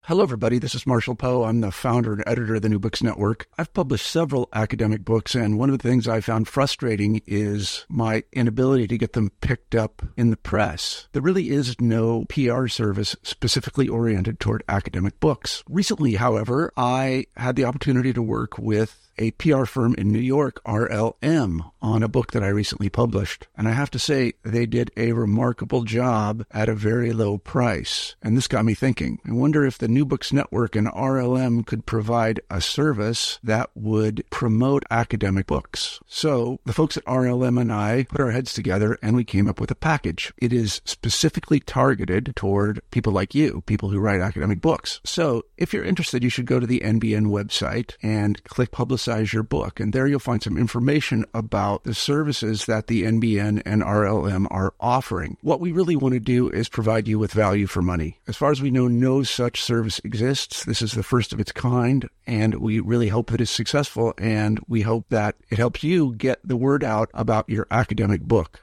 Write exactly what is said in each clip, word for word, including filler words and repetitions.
Hello, everybody. This is Marshall Poe. I'm the founder and editor of the New Books Network. I've published several academic books, and one of the things I found frustrating is my inability to get them picked up in the press. There really is no P R service specifically oriented toward academic books. Recently, however, I had the opportunity to work with a P R firm in New York, R L M, on a book that I recently published. And I have to say, they did a remarkable job at a very low price. And this got me thinking. I wonder if the New Books Network and R L M could provide a service that would promote academic books. So the folks at R L M and I put our heads together and we came up with a package. It is specifically targeted toward people like you, people who write academic books. So if you're interested, you should go to the N B N website and click Publicize your book, and there you'll find some information about the services that the N B N and R L M are offering. What we really want to do is provide you with value for money. As far as we know, no such service exists. This is the first of its kind, and we really hope that it's successful, and we hope that it helps you get the word out about your academic book.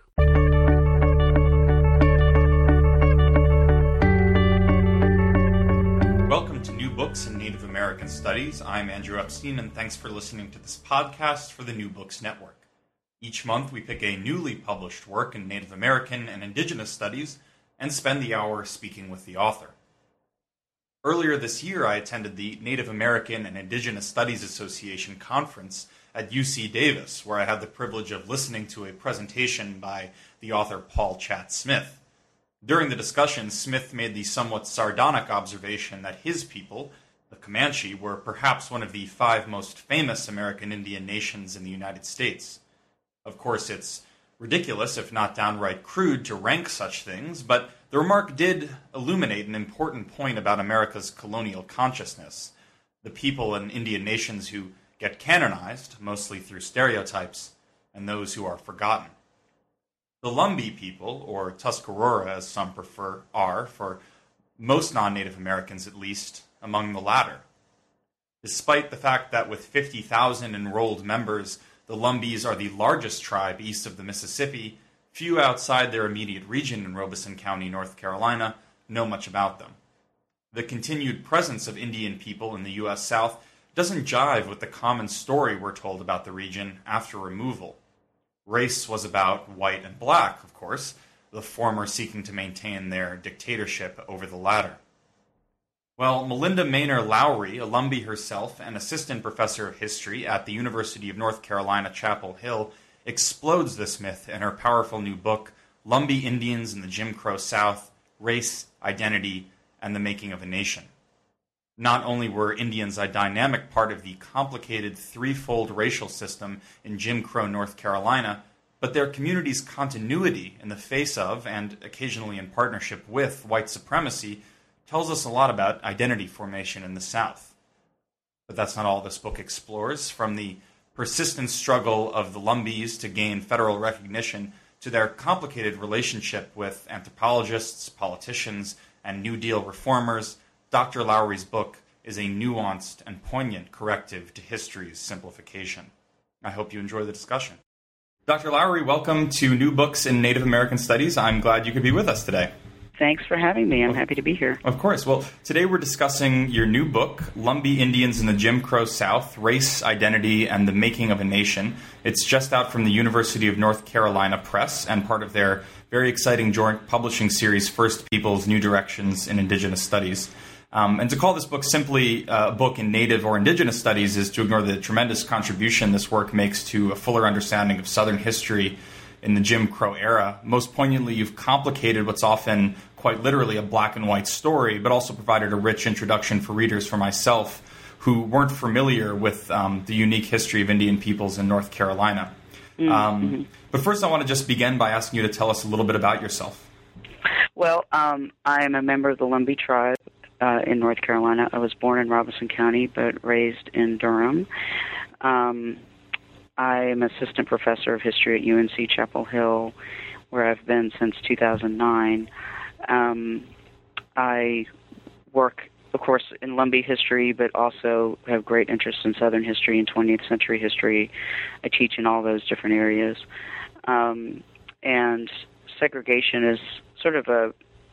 Welcome to New Books in Native American Studies. I'm Andrew Epstein, and thanks for listening to this podcast for the New Books Network. Each month, we pick a newly published work in Native American and Indigenous studies and spend the hour speaking with the author. Earlier this year, I attended the Native American and Indigenous Studies Association conference at U C Davis, where I had the privilege of listening to a presentation by the author Paul Chatt-Smith. During the discussion, Smith made the somewhat sardonic observation that his people, the Comanche, were perhaps one of the five most famous American Indian nations in the United States. Of course, it's ridiculous, if not downright crude, to rank such things, but the remark did illuminate an important point about America's colonial consciousness. The people in Indian nations who get canonized, mostly through stereotypes, and those who are forgotten. The Lumbee people, or Tuscarora as some prefer, are, for most non-Native Americans at least, among the latter. Despite the fact that with fifty thousand enrolled members, the Lumbees are the largest tribe east of the Mississippi, few outside their immediate region in Robeson County, North Carolina, know much about them. The continued presence of Indian people in the U S South doesn't jive with the common story we're told about the region after removal. Race was about white and black, of course, the former seeking to maintain their dictatorship over the latter. Well, Melinda Maynor Lowry, a Lumbee herself and assistant professor of history at the University of North Carolina, Chapel Hill, explodes this myth in her powerful new book, Lumbee Indians in the Jim Crow South, Race, Identity, and the Making of a Nation. Not only were Indians a dynamic part of the complicated threefold racial system in Jim Crow, North Carolina, but their community's continuity in the face of, and occasionally in partnership with, white supremacy tells us a lot about identity formation in the South. But that's not all this book explores. From the persistent struggle of the Lumbees to gain federal recognition to their complicated relationship with anthropologists, politicians, and New Deal reformers, Doctor Lowry's book is a nuanced and poignant corrective to history's simplification. I hope you enjoy the discussion. Doctor Lowry, welcome to New Books in Native American Studies. I'm glad you could be with us today. Thanks for having me. I'm happy to be here. Of course. Well, today we're discussing your new book, Lumbee Indians in the Jim Crow South, Race, Identity, and the Making of a Nation. It's just out from the University of North Carolina Press and part of their very exciting joint publishing series, First Peoples, New Directions in Indigenous Studies. Um, and to call this book simply uh, a book in Native or Indigenous Studies is to ignore the tremendous contribution this work makes to a fuller understanding of Southern history in the Jim Crow era. Most poignantly, you've complicated what's often quite literally a black and white story, but also provided a rich introduction for readers for myself who weren't familiar with um, the unique history of Indian peoples in North Carolina. Mm-hmm. Um, but first, I want to just begin by asking you to tell us a little bit about yourself. Well, um, I am a member of the Lumbee tribe uh, in North Carolina. I was born in Robeson County, but raised in Durham. Um, I am assistant professor of history at U N C Chapel Hill, where I've been since two thousand nine. Um, I work, of course, in Lumbee history, but also have great interest in Southern history and twentieth century history. I teach in all those different areas. Um, and segregation is sort of a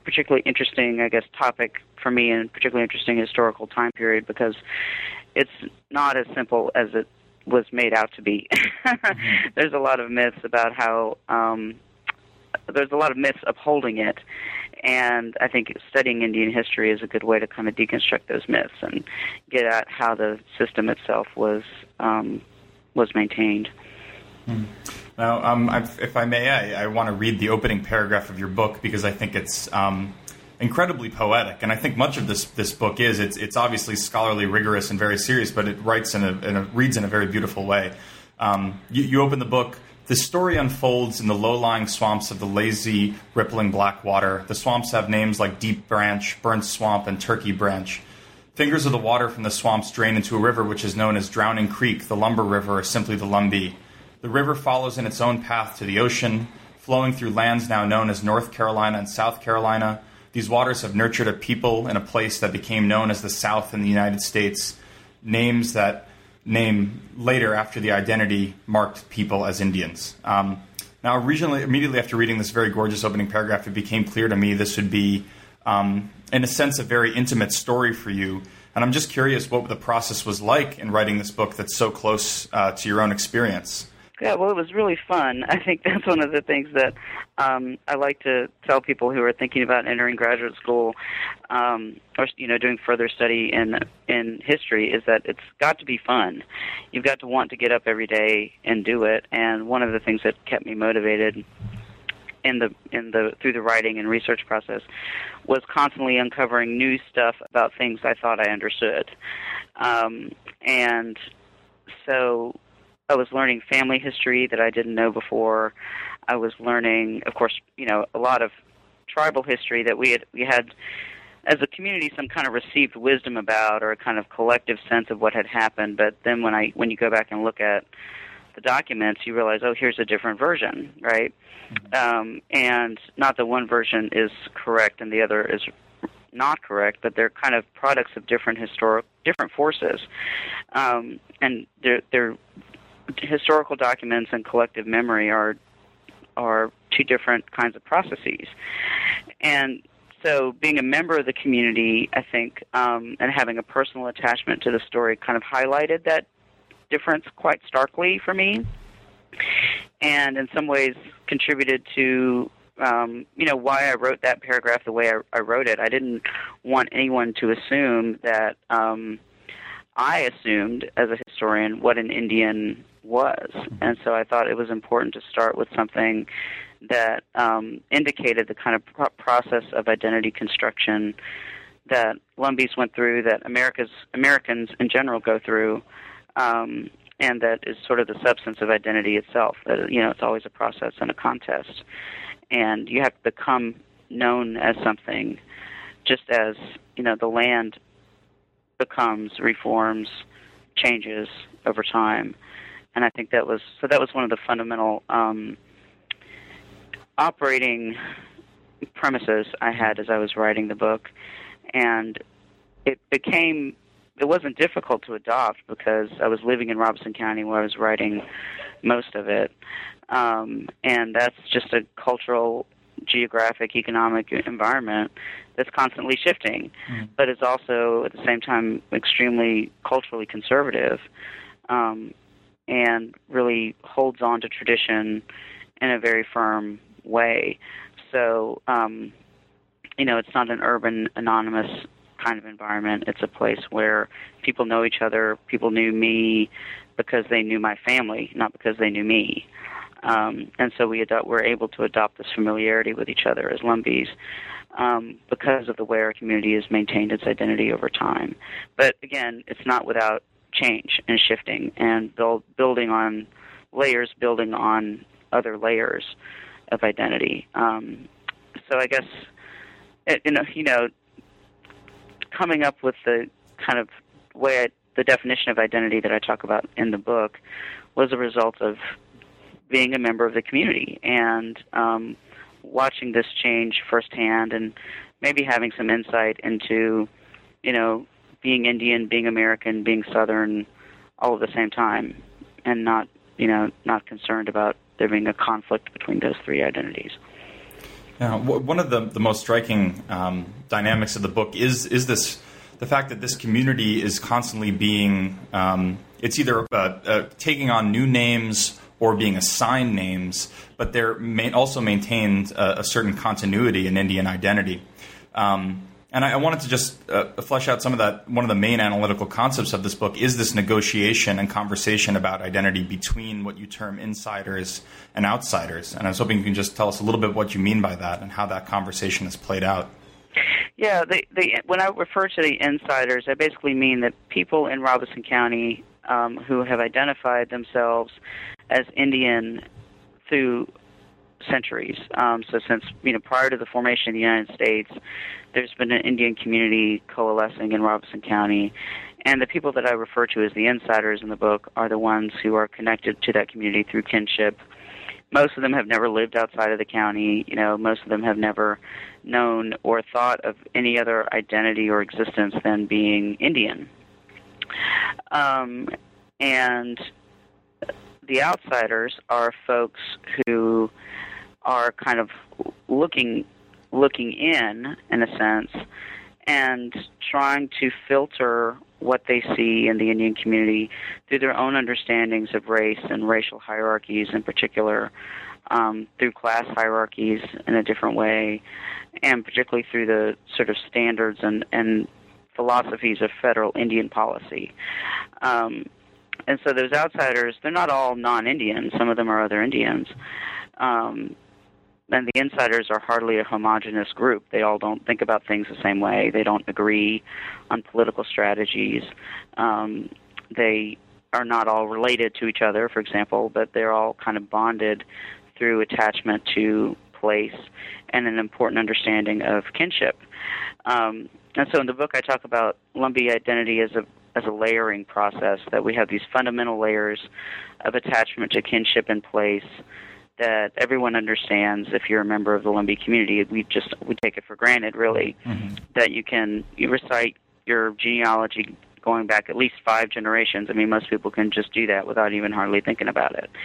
particularly interesting, I guess, topic for me, and particularly interesting historical time period, because it's not as simple as it was made out to be. Mm-hmm. There's a lot of myths about how um, there's a lot of myths upholding it, and I think studying Indian history is a good way to kind of deconstruct those myths and get at how the system itself was um, was maintained. Mm. Now, um, I've, if I may, I, I want to read the opening paragraph of your book because I think it's um, incredibly poetic, and I think much of this this book is. It's it's obviously scholarly, rigorous, and very serious, but it writes in a, in a reads in a very beautiful way. Um, you, you open the book. The story unfolds in the low-lying swamps of the lazy, rippling black water. The swamps have names like Deep Branch, Burnt Swamp, and Turkey Branch. Fingers of the water from the swamps drain into a river which is known as Drowning Creek, the Lumber River, or simply the Lumbee. The river follows in its own path to the ocean, flowing through lands now known as North Carolina and South Carolina. These waters have nurtured a people in a place that became known as the South in the United States, names that name later after the identity marked people as Indians. Um, now, originally, immediately after reading this very gorgeous opening paragraph, it became clear to me this would be, um, in a sense, a very intimate story for you. And I'm just curious what the process was like in writing this book that's so close uh, to your own experience. Yeah, well, it was really fun. I think that's one of the things that um, I like to tell people who are thinking about entering graduate school um, or, you know, doing further study in in history, is that it's got to be fun. You've got to want to get up every day and do it. And one of the things that kept me motivated in the in the through the writing and research process was constantly uncovering new stuff about things I thought I understood. Um, and so I was learning family history that I didn't know before. I was learning, of course, you know, a lot of tribal history that we had we had as a community some kind of received wisdom about, or a kind of collective sense of what had happened. But then when I when you go back and look at the documents, you realize, oh, here's a different version, right? Mm-hmm. Um, and not that one version is correct and the other is not correct, but they're kind of products of different historic different forces, um, and they're they're historical documents and collective memory are are two different kinds of processes. And so being a member of the community, I think, um, and having a personal attachment to the story kind of highlighted that difference quite starkly for me, and in some ways contributed to um, you know, why I wrote that paragraph the way I, I wrote it. I didn't want anyone to assume that um, I assumed as a historian what an Indian was, and so I thought it was important to start with something that um, indicated the kind of pro- process of identity construction that Lumbees went through, that America's Americans in general go through, um, and that is sort of the substance of identity itself. That, you know, it's always a process and a contest, and you have to become known as something, just as, you know, the land becomes, reforms, changes over time. And I think that was so. That was one of the fundamental um, operating premises I had as I was writing the book, and it became. It wasn't difficult to adopt because I was living in Robeson County where I was writing most of it, um, and that's just a cultural, geographic, economic environment that's constantly shifting, mm. but it's also at the same time extremely culturally conservative. Um, and really holds on to tradition in a very firm way. So, um, you know, it's not an urban, anonymous kind of environment. It's a place where people know each other. People knew me because they knew my family, not because they knew me. Um, and so we adopt, we're able to adopt this familiarity with each other as Lumbees um, because of the way our community has maintained its identity over time. But again, it's not without change and shifting and build, building on layers, building on other layers of identity. Um, so I guess, it, you know, you know, coming up with the kind of way I, the definition of identity that I talk about in the book was a result of being a member of the community and um, watching this change firsthand, and maybe having some insight into, you know, being Indian, being American, being Southern, all at the same time, and not, you know, not concerned about there being a conflict between those three identities. Uh, one of the, the most striking um, dynamics of the book is is this the fact that this community is constantly being um, it's either uh, uh, taking on new names or being assigned names, but they're ma- also maintained a, a certain continuity in Indian identity. Um, and I, I wanted to just uh, flesh out some of that. One of the main analytical concepts of this book is this negotiation and conversation about identity between what you term insiders and outsiders. And I was hoping you can just tell us a little bit what you mean by that and how that conversation has played out. Yeah, the, the, when I refer to the insiders, I basically mean that people in Robeson County um, who have identified themselves as Indian through centuries. Um, so since, you know, prior to the formation of the United States, there's been an Indian community coalescing in Robeson County, and the people that I refer to as the insiders in the book are the ones who are connected to that community through kinship. Most of them have never lived outside of the county. You know, most of them have never known or thought of any other identity or existence than being Indian. Um, and the outsiders are folks who are kind of looking looking in, in a sense, and trying to filter what they see in the Indian community through their own understandings of race and racial hierarchies in particular, um, through class hierarchies in a different way, and particularly through the sort of standards and, and philosophies of federal Indian policy. Um, and so those outsiders, they're not all non-Indian. Some of them are other Indians. Um, and the insiders are hardly a homogenous group. They all don't think about things the same way. They don't agree on political strategies. Um, they are not all related to each other, for example, but they're all kind of bonded through attachment to place and an important understanding of kinship. Um, and so in the book I talk about Lumbee identity as a as a layering process, that we have these fundamental layers of attachment to kinship and place that everyone understands. If you're a member of the Lumbee community, we just we take it for granted, really, mm-hmm. that you can you recite your genealogy going back at least five generations. I mean, most people can just do that without even hardly thinking about it.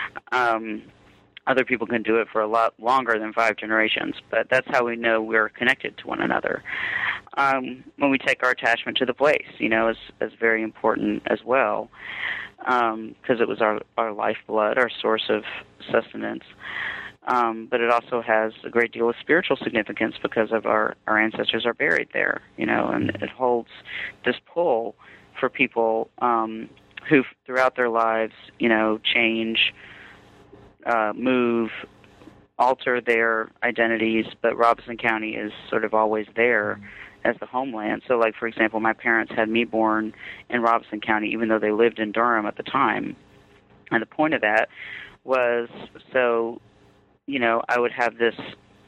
Um, other people can do it for a lot longer than five generations, but that's how we know we're connected to one another. Um, when we take our attachment to the place, you know, is, is very important as well, because um, it was our, our lifeblood, our source of sustenance. Um, but it also has a great deal of spiritual significance because of our, our ancestors are buried there, you know, and it holds this pull for people um, who throughout their lives, you know, change, uh, move, alter their identities, but Robeson County is sort of always there as the homeland. So, like, for example, my parents had me born in Robeson County, even though they lived in Durham at the time. And the point of that was so, you know, I would have this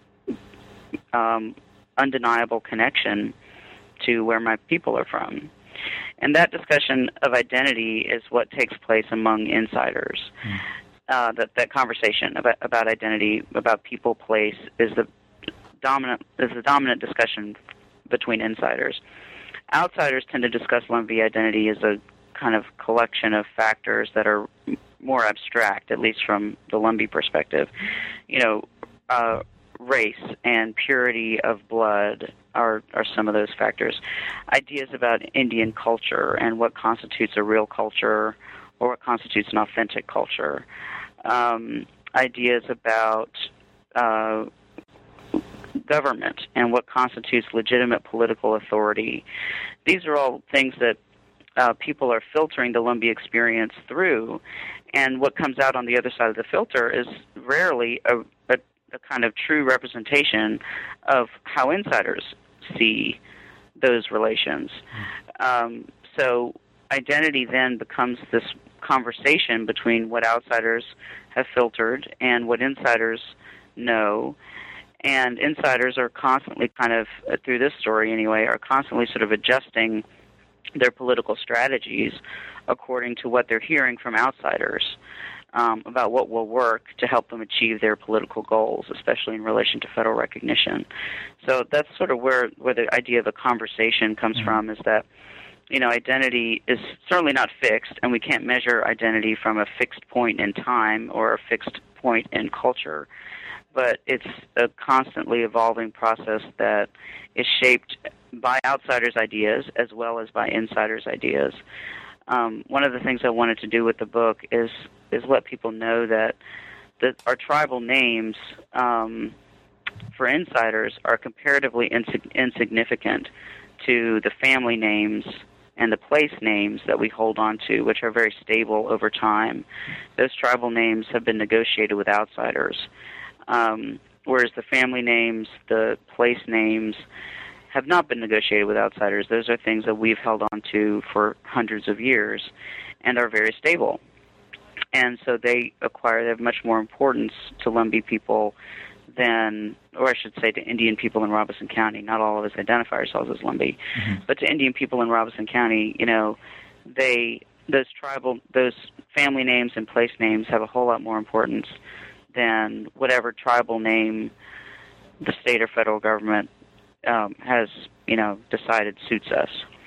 um, undeniable connection to where my people are from. And that discussion of identity is what takes place among insiders. Mm. Uh, that, that conversation about, about identity, about people, place, is the dominant is the dominant discussion between insiders. Outsiders tend to discuss Lumbee identity as a kind of collection of factors that are more abstract, at least from the Lumbee perspective. You know, uh, race and purity of blood are, are some of those factors. Ideas about Indian culture and what constitutes a real culture or what constitutes an authentic culture. Um, ideas about uh, government and what constitutes legitimate political authority. These are all things that uh, people are filtering the Lumbee experience through, and what comes out on the other side of the filter is rarely a, a, a kind of true representation of how insiders see those relations. Um, so identity then becomes this conversation between what outsiders have filtered and what insiders know. And insiders are constantly kind of, through this story anyway, are constantly sort of adjusting their political strategies according to what they're hearing from outsiders um, about what will work to help them achieve their political goals, especially in relation to federal recognition. So that's sort of where, where the idea of a conversation comes mm-hmm. from, is that, you know, identity is certainly not fixed, and we can't measure identity from a fixed point in time or a fixed point in culture. but it's a constantly evolving process that is shaped by outsiders' ideas as well as by insiders' ideas. Um, one of the things I wanted to do with the book is is let people know that that our tribal names um, for insiders are comparatively insig- insignificant to the family names and the place names that we hold on to, which are very stable over time. Those tribal names have been negotiated with outsiders, um, whereas the family names, the place names, have not been negotiated with outsiders. Those are things that we've held on to for hundreds of years and are very stable. And so they acquire, they have much more importance to Lumbee people than, or I should say to Indian people in Robeson County. Not all of us identify ourselves as Lumbee, mm-hmm. but to Indian people in Robeson County, you know, they, those tribal, those family names and place names have a whole lot more importance than whatever tribal name the state or federal government um, has, you know, decided suits us.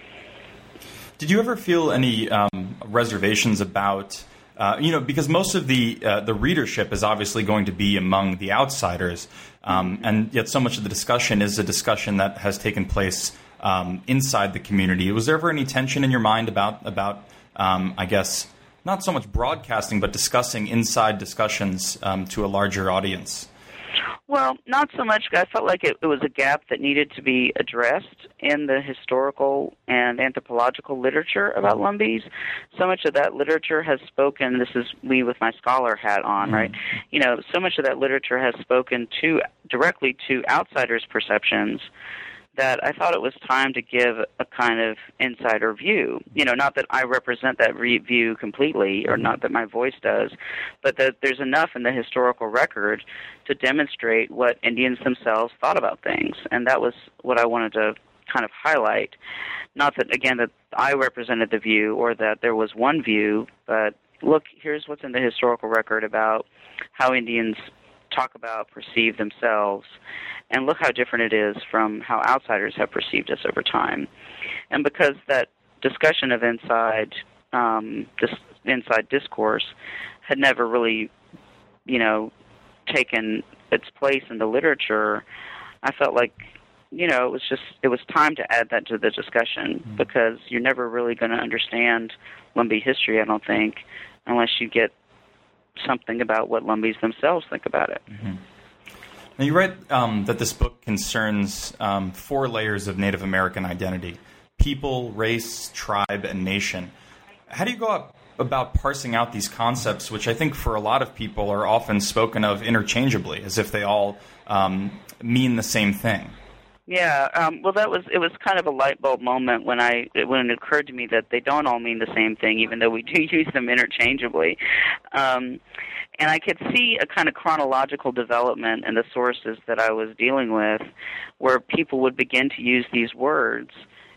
Did you ever feel any um, reservations about, uh, you know, because most of the uh, the readership is obviously going to be among the outsiders, um, and yet so much of the discussion is a discussion that has taken place um, inside the community. Was there ever any tension in your mind about, about um, I guess, not so much broadcasting, but discussing inside discussions um, to a larger audience? Well, not so much. I felt like it, it was a gap that needed to be addressed in the historical and anthropological literature about Lumbees. So much of that literature has spoken, this is me with my scholar hat on, mm-hmm. right? You know, so much of that literature has spoken to directly to outsiders' perceptions that I thought it was time to give a kind of insider view. You know, not that I represent that re- view completely, or not that my voice does, but that there's enough in the historical record to demonstrate what Indians themselves thought about things. And that was what I wanted to kind of highlight. Not that, again, that I represented the view or that there was one view, but look, here's what's in the historical record about how Indians talk about, perceive themselves, and look how different it is from how outsiders have perceived us over time. And because that discussion of inside um, this inside discourse had never really, you know, taken its place in the literature, I felt like, you know, it was just it was time to add that to the discussion, mm-hmm. because you're never really going to understand Lumbee history, I don't think, unless you get something about what Lumbees themselves think about it. Mm-hmm. Now, you write um, that this book concerns um, four layers of Native American identity: people, race, tribe, and nation. How do you go up about parsing out these concepts, which I think for a lot of people are often spoken of interchangeably, as if they all um, mean the same thing? Yeah, um, well, that was it was kind of a light bulb moment when I when it occurred to me that they don't all mean the same thing, even though we do use them interchangeably. Um, and I could see a kind of chronological development in the sources that I was dealing with, where people would begin to use these words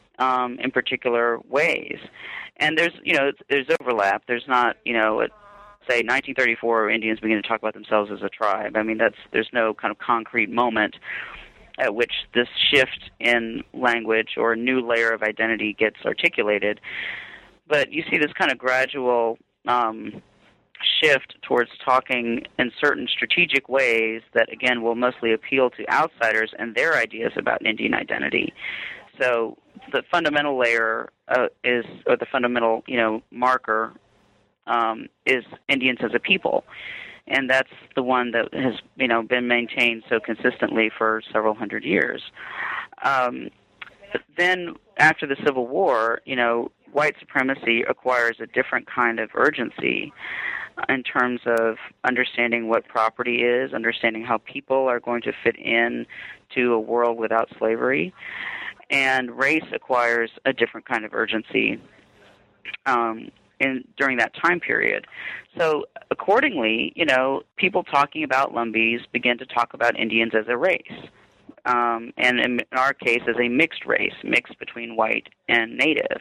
um, in particular ways. And there's you know there's overlap. There's not you know. It, say nineteen thirty-four, Indians begin to talk about themselves as a tribe. I mean, that's there's no kind of concrete moment at which this shift in language or a new layer of identity gets articulated. But you see this kind of gradual um, shift towards talking in certain strategic ways that, again, will mostly appeal to outsiders and their ideas about Indian identity. So the fundamental layer uh, is, or the fundamental, you know, marker um, is Indians as a people. And that's the one that has, you know, been maintained so consistently for several hundred years. Um, then, after the Civil War, you know, white supremacy acquires a different kind of urgency in terms of understanding what property is, understanding how people are going to fit in to a world without slavery, and race acquires a different kind of urgency Um, in during that time period. So accordingly, you know, people talking about Lumbees begin to talk about Indians as a race, um, and in our case as a mixed race, mixed between white and native.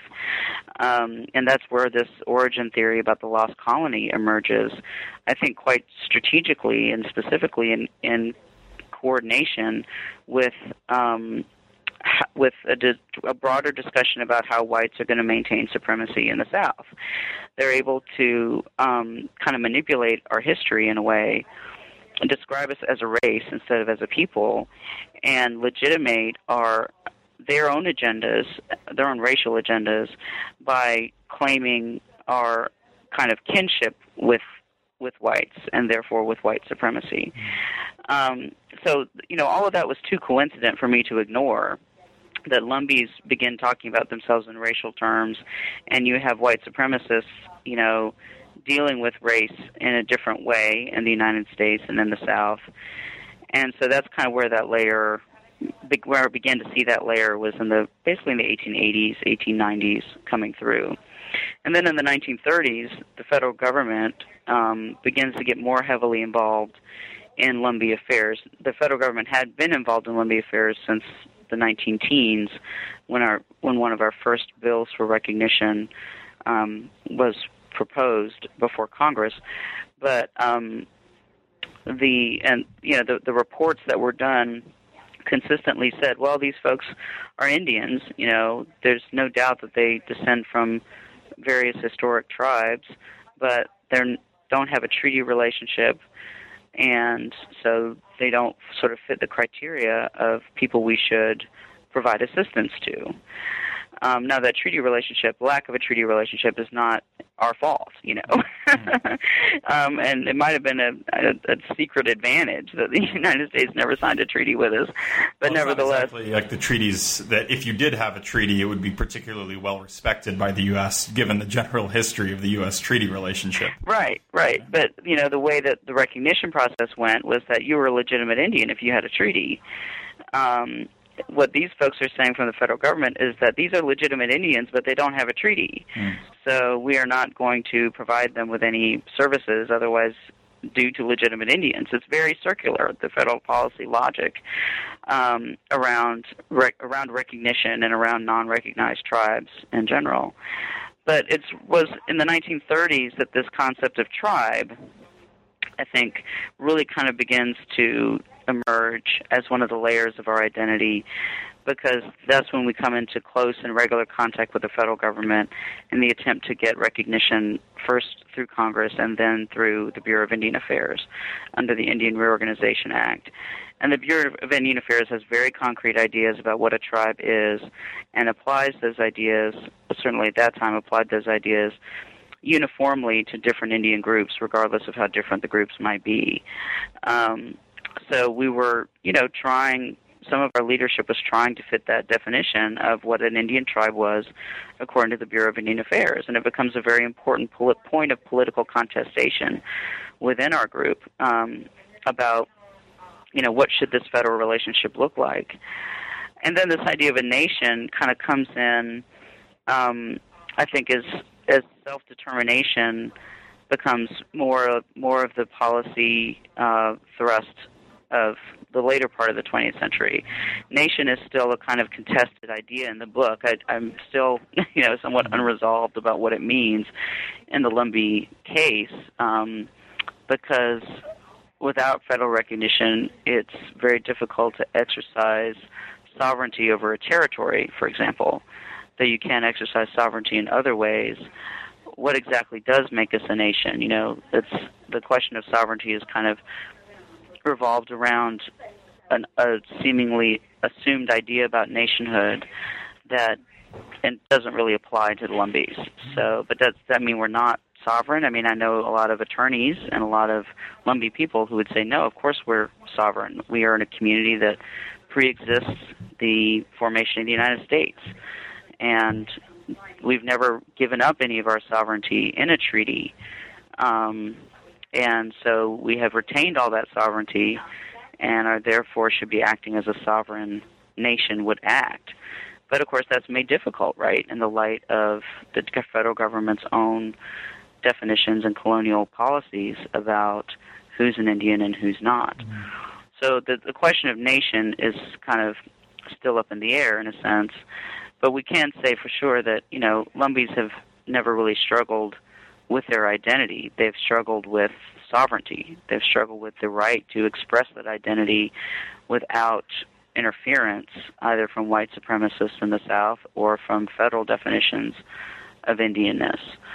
Um, and that's where this origin theory about the lost colony emerges, I think quite strategically and specifically in, in coordination with um, with a, a broader discussion about how whites are going to maintain supremacy in the South. They're able to um, kind of manipulate our history in a way describe us as a race instead of as a people, and legitimate our their own agendas, their own racial agendas, by claiming our kind of kinship with with whites and therefore with white supremacy. Um, so, you know, all of that was too coincident for me to ignore. That Lumbees begin talking about themselves in racial terms, and you have white supremacists, you know, dealing with race in a different way in the United States and in the South. And so that's kind of where that layer, where I began to see that layer was in the, basically in the eighteen eighties, eighteen nineties coming through. And then in the nineteen thirties, the federal government um, begins to get more heavily involved in Lumbee affairs. The federal government had been involved in Lumbee affairs since the nineteen teens, when our when one of our first bills for recognition um, was proposed before Congress. But um, the and you know the the reports that were done consistently said, well, these folks are Indians. You know, there's no doubt that they descend from various historic tribes, but they don't have a treaty relationship, and so they don't sort of fit the criteria of people we should provide assistance to. Um, now, that treaty relationship, lack of a treaty relationship, is not our fault, you know. Mm-hmm. um, and it might have been a, a, a secret advantage that the United States never signed a treaty with us. But well, nevertheless, it's not exactly like the treaties that if you did have a treaty, it would be particularly well respected by the U S, given the general history of the U S treaty relationship. Right, right. But, you know, the way that the recognition process went was that you were a legitimate Indian if you had a treaty. Um, what these folks are saying from the federal government is that these are legitimate Indians, but they don't have a treaty. Mm. So we are not going to provide them with any services otherwise due to legitimate Indians. It's very circular, the federal policy logic um, around rec- around recognition and around non-recognized tribes in general. But it was in the nineteen thirties that this concept of tribe, I think, really kind of begins to emerge as one of the layers of our identity, because that's when we come into close and regular contact with the federal government in the attempt to get recognition first through Congress and then through the Bureau of Indian Affairs under the Indian Reorganization Act. And the Bureau of Indian Affairs has very concrete ideas about what a tribe is and applies those ideas, certainly at that time applied those ideas uniformly to different Indian groups, regardless of how different the groups might be. Um, so we were, you know, trying, some of our leadership was trying to fit that definition of what an Indian tribe was according to the Bureau of Indian Affairs. And it becomes a very important pol- point of political contestation within our group um, about, you know, what should this federal relationship look like. And then this idea of a nation kind of comes in, um, I think, as as self-determination becomes more more of the policy uh, thrust of the later part of the twentieth century. Nation is still a kind of contested idea in the book. I, I'm still, you know, somewhat unresolved about what it means in the Lumbee case, um, because without federal recognition, it's very difficult to exercise sovereignty over a territory, for example, though you can exercise sovereignty in other ways. What exactly does make us a nation? You know, it's the question of sovereignty is kind of revolved around an, a seemingly assumed idea about nationhood that and doesn't really apply to the Lumbees. So, but does that mean we're not sovereign? I mean, I know a lot of attorneys and a lot of Lumbee people who would say, no, of course we're sovereign. We are in a community that pre-exists the formation of the United States. And we've never given up any of our sovereignty in a treaty. Um, and so we have retained all that sovereignty and are therefore should be acting as a sovereign nation would act. But, of course, that's made difficult, right, in the light of the federal government's own definitions and colonial policies about who's an Indian and who's not. Mm-hmm. So the, the question of nation is kind of still up in the air in a sense. But we can say for sure that, you know, Lumbees have never really struggled with their identity. They've struggled with sovereignty. They've struggled with the right to express that identity without interference, either from white supremacists in the South or from federal definitions of Indianness.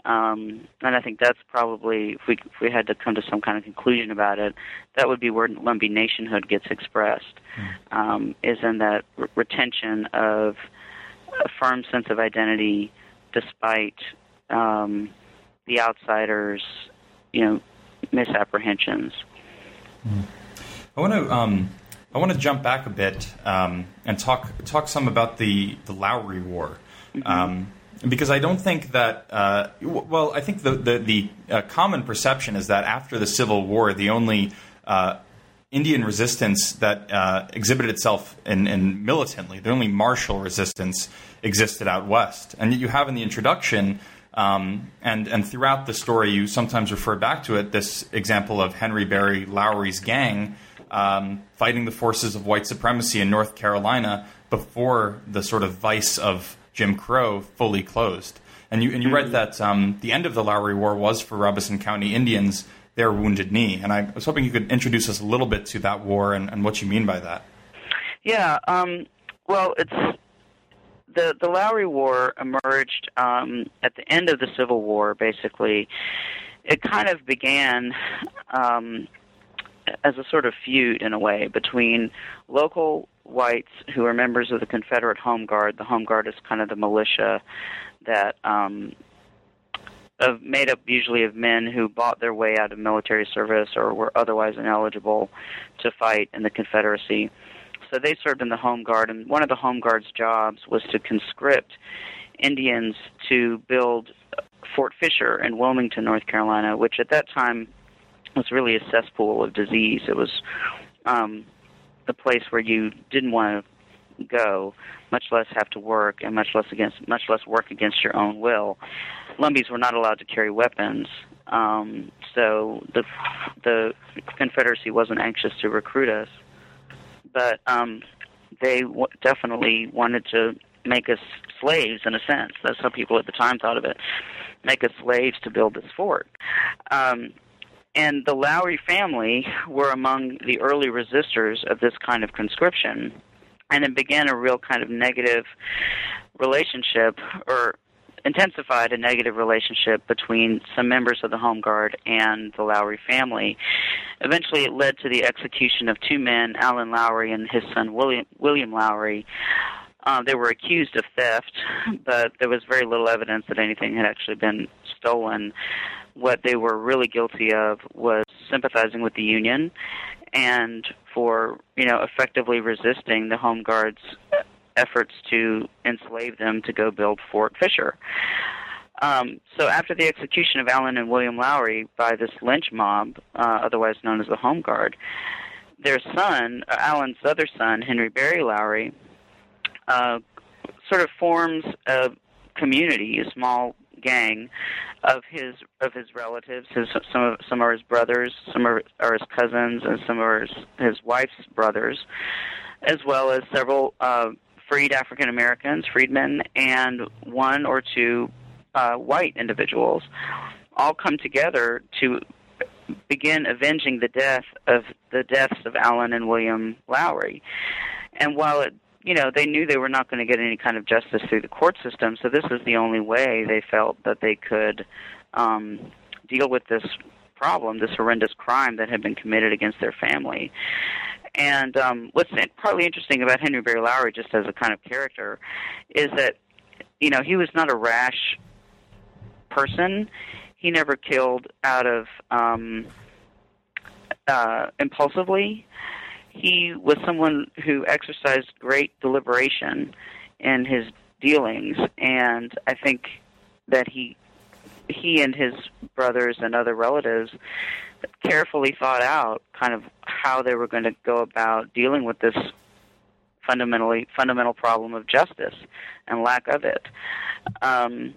Um, and I think that's probably, if we, if we had to come to some kind of conclusion about it, that would be where Lumbee nationhood gets expressed, mm. um, is in that r- retention of a firm sense of identity despite um, the outsiders, you know, misapprehensions. Mm. I want to um, I want to jump back a bit um, and talk talk some about the the Lowry War. Mm-hmm. Um, Because I don't think that, uh, well, I think the the, the uh, common perception is that after the Civil War, the only uh, Indian resistance that uh, exhibited itself in, in militantly, the only martial resistance existed out west. And yet you have in the introduction, um, and, and throughout the story, you sometimes refer back to it, this example of Henry Berry Lowry's gang um, fighting the forces of white supremacy in North Carolina before the sort of vice of Jim Crow fully closed. And you and you read that um, the end of the Lowry War was for Robeson County Indians their Wounded Knee. And I was hoping you could introduce us a little bit to that war and, and what you mean by that. Yeah, um, well, it's the the Lowry War emerged um, at the end of the Civil War, basically. It kind of began um, as a sort of feud, in a way, between local whites who are members of the Confederate Home Guard. The Home Guard is kind of the militia that um, of, made up usually of men who bought their way out of military service or were otherwise ineligible to fight in the Confederacy. So they served in the Home Guard, and one of the Home Guard's jobs was to conscript Indians to build Fort Fisher in Wilmington, North Carolina, which at that time was really a cesspool of disease. It was um, the place where you didn't want to go, much less have to work, and much less against much less work against your own will. Lumbees were not allowed to carry weapons, um, so the the Confederacy wasn't anxious to recruit us, but um, they w- definitely wanted to make us slaves, in a sense. That's how people at the time thought of it. Make us slaves to build this fort. Um, And the Lowry family were among the early resistors of this kind of conscription, and it began a real kind of negative relationship, or intensified a negative relationship between some members of the Home Guard and the Lowry family. Eventually it led to the execution of two men, Allen Lowry and his son William, William Lowry. Uh, they were accused of theft, but there was very little evidence that anything had actually been stolen. What they were really guilty of was sympathizing with the Union and for, you know, effectively resisting the Home Guard's efforts to enslave them to go build Fort Fisher. Um, so after the execution of Allen and William Lowry by this lynch mob, uh, otherwise known as the Home Guard, their son, uh, Allen's other son, Henry Berry Lowry, uh, sort of forms a community, a small gang of his of his relatives. His some of some are his brothers, some are, are his cousins, and some are his, his wife's brothers, as well as several uh, freed African Americans, freedmen, and one or two uh, white individuals, all come together to begin avenging the death of the deaths of Allen and William Lowry. And while it You know, they knew they were not going to get any kind of justice through the court system, so this was the only way they felt that they could um, deal with this problem, this horrendous crime that had been committed against their family. And um, what's partly interesting about Henry Berry Lowry, just as a kind of character, is that, you know, he was not a rash person. He never killed out of um, uh, impulsively. He was someone who exercised great deliberation in his dealings, and I think that he he and his brothers and other relatives carefully thought out kind of how they were going to go about dealing with this fundamentally fundamental problem of justice and lack of it. Um,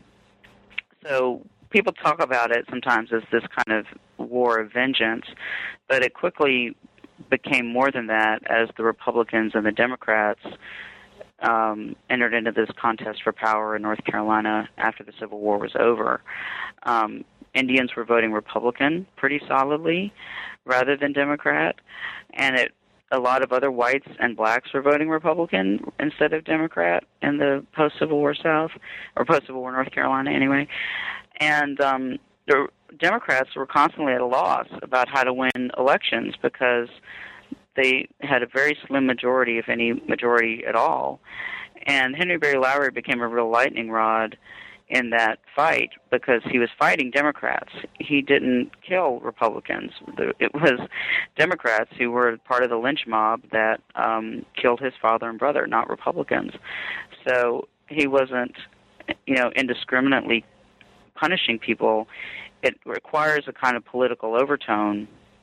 so people talk about it sometimes as this kind of war of vengeance, but it quickly became more than that as the Republicans and the Democrats um, entered into this contest for power in North Carolina after the Civil War was over. Um, Indians were voting Republican pretty solidly rather than Democrat, and it, a lot of other whites and blacks were voting Republican instead of Democrat in the post-Civil War South, or post-Civil War North Carolina anyway. And um, the Democrats were constantly at a loss about how to win elections because they had a very slim majority, if any majority at all. And Henry Berry Lowry became a real lightning rod in that fight because he was fighting Democrats. He didn't kill Republicans. It was Democrats who were part of the lynch mob that um, killed his father and brother, not Republicans. So he wasn't, you know, indiscriminately punishing people. It requires a kind of political overtone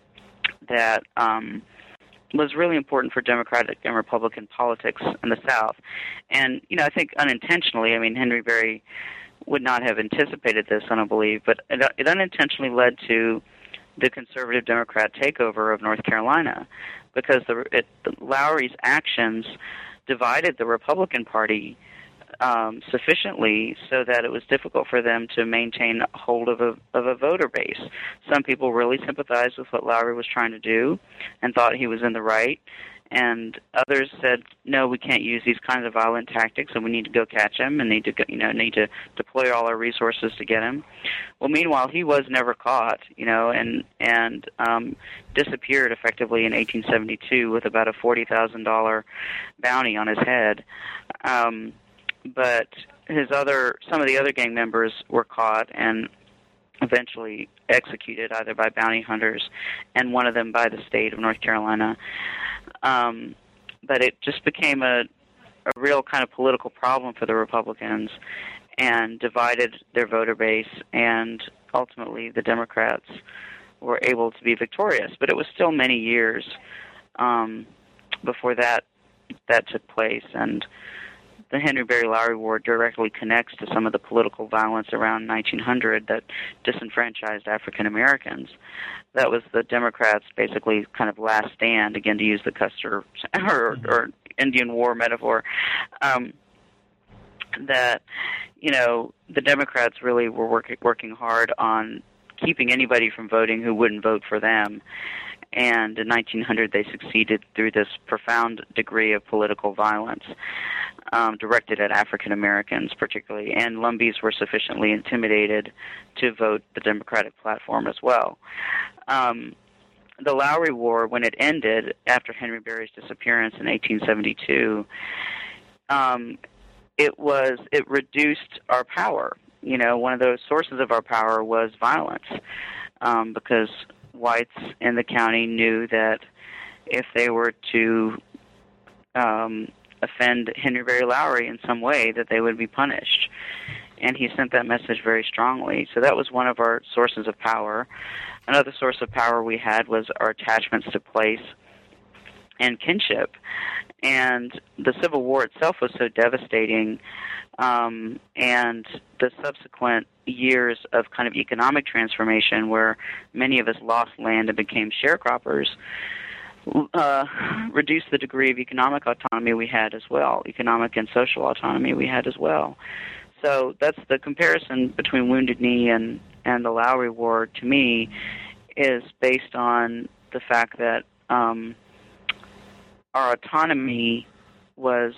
that um, was really important for Democratic and Republican politics in the South. And, you know, I think unintentionally, I mean, Henry Berry would not have anticipated this, I don't believe, but it, it unintentionally led to the conservative Democrat takeover of North Carolina because the, it, the Lowry's actions divided the Republican Party um, sufficiently so that it was difficult for them to maintain hold of a, of a voter base. Some people really sympathized with what Lowry was trying to do and thought he was in the right, and others said, no, we can't use these kinds of violent tactics, and we need to go catch him, and need to, go, you know, need to deploy all our resources to get him. Well, meanwhile, he was never caught, you know, and and um, disappeared effectively in eighteen seventy-two with about a forty thousand dollars bounty on his head. Um, but his other, some of the other gang members were caught and eventually executed either by bounty hunters, and one of them by the state of North Carolina. Um, but it just became a, a real kind of political problem for the Republicans and divided their voter base, and ultimately the Democrats were able to be victorious. But it was still many years um, before that that took place, and the Henry Berry Lowry War directly connects to some of the political violence around nineteen hundred that disenfranchised African Americans. That was the Democrats' basically kind of last stand, again to use the Custer or, or Indian War metaphor, um, that, you know, the Democrats really were work, working hard on keeping anybody from voting who wouldn't vote for them. And in nineteen hundred, they succeeded through this profound degree of political violence um, directed at African Americans particularly. And Lumbees were sufficiently intimidated to vote the Democratic platform as well. Um, the Lowry War, when it ended after Henry Berry's disappearance in eighteen seventy-two, um, it was it reduced our power. You know, one of those sources of our power was violence, um, because whites in the county knew that if they were to um, offend Henry Berry Lowry in some way, that they would be punished. And he sent that message very strongly. So that was one of our sources of power. Another source of power we had was our attachments to place and kinship. And the Civil War itself was so devastating, um, and the subsequent years of kind of economic transformation where many of us lost land and became sharecroppers uh, reduced the degree of economic autonomy we had as well, economic and social autonomy we had as well. So that's the comparison between Wounded Knee and, and the Lowry War, to me, is based on the fact that um, our autonomy was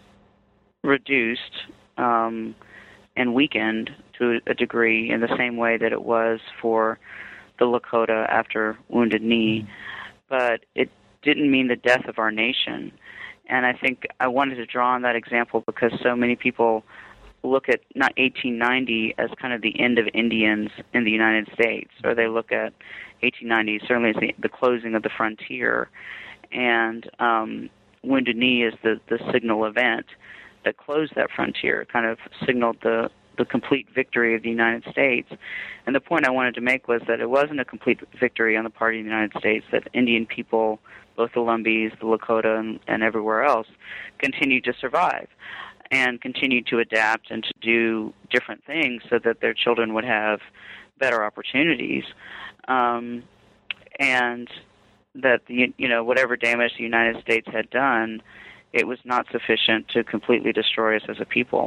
reduced um, and weakened to a degree in the same way that it was for the Lakota after Wounded Knee, but it didn't mean the death of our nation. And I think I wanted to draw on that example because so many people look at not eighteen ninety as kind of the end of Indians in the United States, or they look at eighteen ninety certainly as the, the closing of the frontier, and um, Wounded Knee is the, the signal event that closed that frontier, kind of signaled the, the complete victory of the United States. And the point I wanted to make was that it wasn't a complete victory on the part of the United States, that Indian people, both the Lumbees, the Lakota, and, and everywhere else, continued to survive and continued to adapt and to do different things so that their children would have better opportunities. Um, and that, the, you know, whatever damage the United States had done, it was not sufficient to completely destroy us as a people.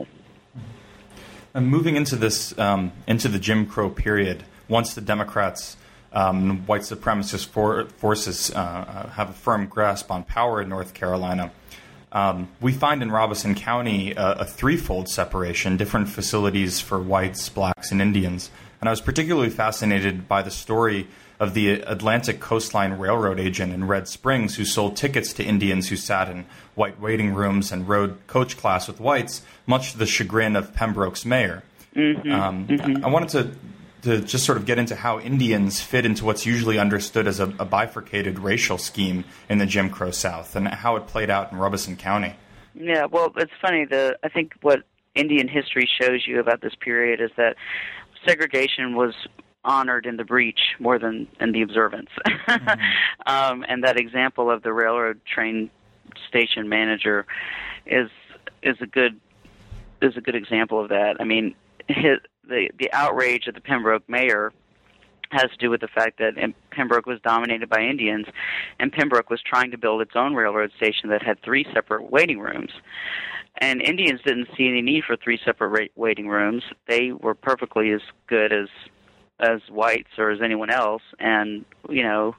And moving into this, um, into the Jim Crow period, once the Democrats, um, white supremacist for, forces uh, have a firm grasp on power in North Carolina, um, we find in Robeson County a, a threefold separation, different facilities for whites, blacks, and Indians. And I was particularly fascinated by the story of the Atlantic Coastline Railroad agent in Red Springs who sold tickets to Indians who sat in white waiting rooms and rode coach class with whites, much to the chagrin of Pembroke's mayor. Mm-hmm, um, mm-hmm. I wanted to to just sort of get into how Indians fit into what's usually understood as a, a bifurcated racial scheme in the Jim Crow South and how it played out in Robeson County. Yeah, well, it's funny. The I think what Indian history shows you about this period is that segregation was honored in the breach more than in the observance. Mm-hmm. um, and that example of the railroad train station manager is is a good is a good example of that. I mean, his, the the outrage of the Pembroke mayor has to do with the fact that Pembroke was dominated by Indians, and Pembroke was trying to build its own railroad station that had three separate waiting rooms. And Indians didn't see any need for three separate waiting rooms. They were perfectly as good as as whites or as anyone else, and, you know,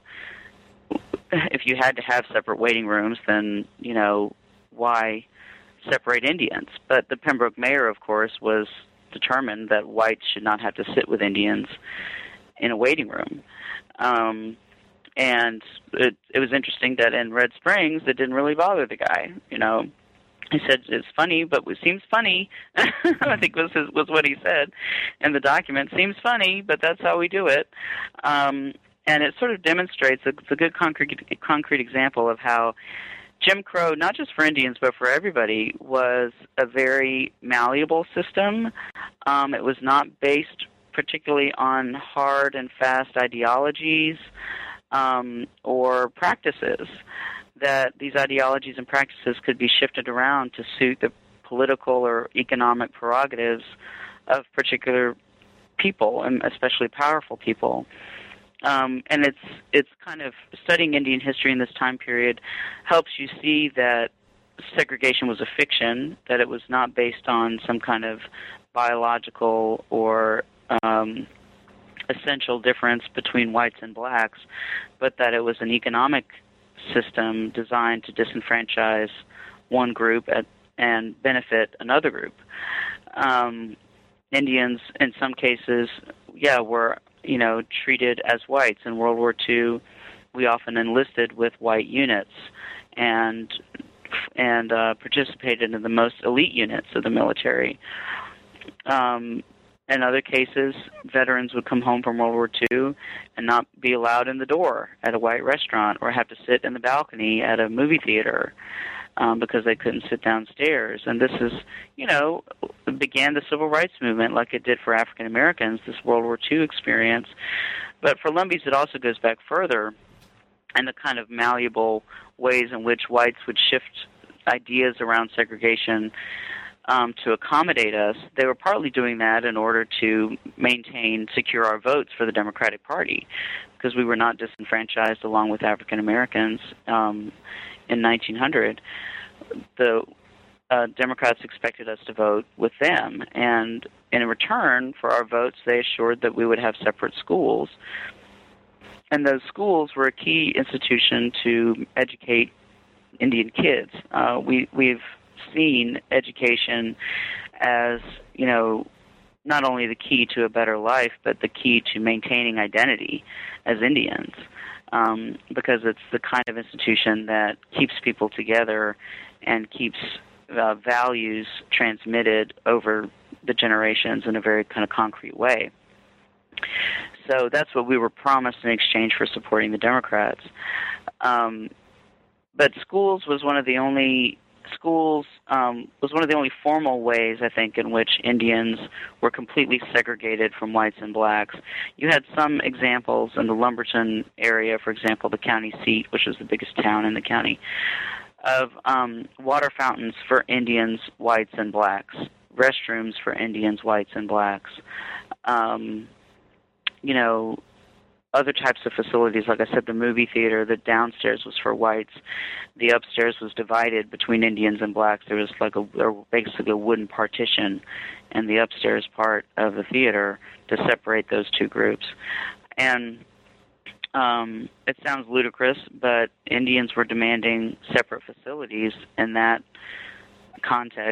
if you had to have separate waiting rooms, then, you know, why separate Indians? But the Pembroke mayor, of course, was determined that whites should not have to sit with Indians in a waiting room. Um, and it, it was interesting that in Red Springs, it didn't really bother the guy, you know. He said, it's funny, but it seems funny. I think was his, was what he said in the document. Seems funny, but that's how we do it. Um, and it sort of demonstrates, it's a good concrete, concrete example of how Jim Crow, not just for Indians, but for everybody, was a very malleable system. Um, it was not based particularly on hard and fast ideologies um, or practices, that these ideologies and practices could be shifted around to suit the political or economic prerogatives of particular people, and especially powerful people. Um, and it's it's kind of studying Indian history in this time period helps you see that segregation was a fiction, that it was not based on some kind of biological or um, essential difference between whites and blacks, but that it was an economic system designed to disenfranchise one group at, and benefit another group. Um, Indians, in some cases, yeah, were, you know, treated as whites. In World War Two, we often enlisted with white units and and uh, participated in the most elite units of the military. Um, in other cases, veterans would come home from World War Two and not be allowed in the door at a white restaurant or have to sit in the balcony at a movie theater um, because they couldn't sit downstairs. And this is, you know, began the civil rights movement like it did for African Americans, this World War Two experience. But for Lumbees, it also goes back further, and the kind of malleable ways in which whites would shift ideas around segregation Um, to accommodate us. They were partly doing that in order to maintain, secure our votes for the Democratic Party, because we were not disenfranchised along with African Americans um, in nineteen hundred. The uh, Democrats expected us to vote with them, and in return for our votes, they assured that we would have separate schools. And those schools were a key institution to educate Indian kids. Uh, we, we've seen education as, you know, not only the key to a better life, but the key to maintaining identity as Indians, um, because it's the kind of institution that keeps people together and keeps uh, values transmitted over the generations in a very kind of concrete way. So that's what we were promised in exchange for supporting the Democrats. Um, but schools was one of the only Schools um, was one of the only formal ways, I think, in which Indians were completely segregated from whites and blacks. You had some examples in the Lumberton area, for example, the county seat, which was the biggest town in the county, of um, water fountains for Indians, whites, and blacks, restrooms for Indians, whites, and blacks. Um, you know, other types of facilities, like I said, the movie theater, the downstairs was for whites. The upstairs was divided between Indians and blacks. There was like a there was basically a wooden partition in the upstairs part of the theater to separate those two groups. And um, it sounds ludicrous, but Indians were demanding separate facilities in that context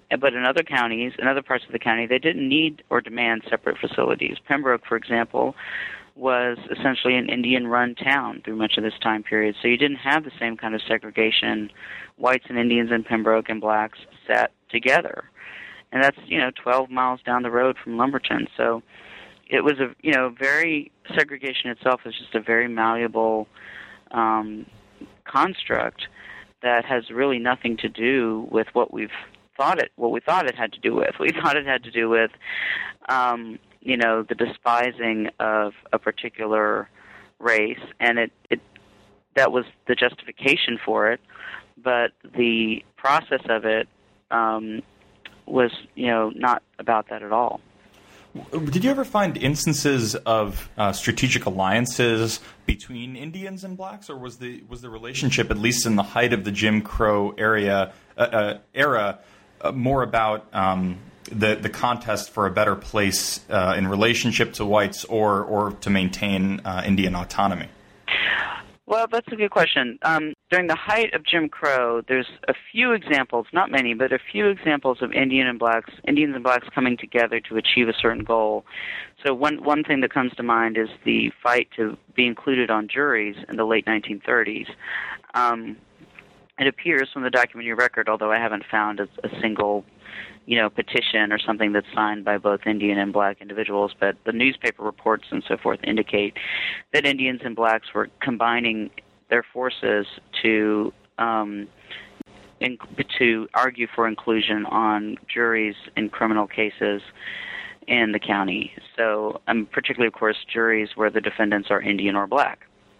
but in other counties, in other parts of the county, they didn't need or demand separate facilities. Pembroke, for example, was essentially an Indian-run town through much of this time period, so you didn't have the same kind of segregation. Whites and Indians in Pembroke and blacks sat together, and that's, you know, twelve miles down the road from Lumberton. So it was a, you know, very, segregation itself is just a very malleable um, construct that has really nothing to do with what we've thought it, what we thought it had to do with. We thought it had to do with, um, you know, the despising of a particular race, and it, it that was the justification for it, but the process of it um, was, you know, not about that at all. Did you ever find instances of uh, strategic alliances between Indians and blacks, or was the was the relationship, at least in the height of the Jim Crow area uh, uh, era, uh, more about um, the the contest for a better place uh, in relationship to whites, or or to maintain uh, Indian autonomy? Well, that's a good question. Um, during the height of Jim Crow, there's a few examples, not many, but a few examples of Indian and blacks, Indians and blacks coming together to achieve a certain goal. So one one thing that comes to mind is the fight to be included on juries in the late nineteen thirties. Um, it appears from the documentary record, although I haven't found a, a single, you know, petition or something that's signed by both Indian and black individuals, but the newspaper reports and so forth indicate that Indians and blacks were combining their forces to um, in, to argue for inclusion on juries in criminal cases in the county. So, um, particularly, of course, juries where the defendants are Indian or black.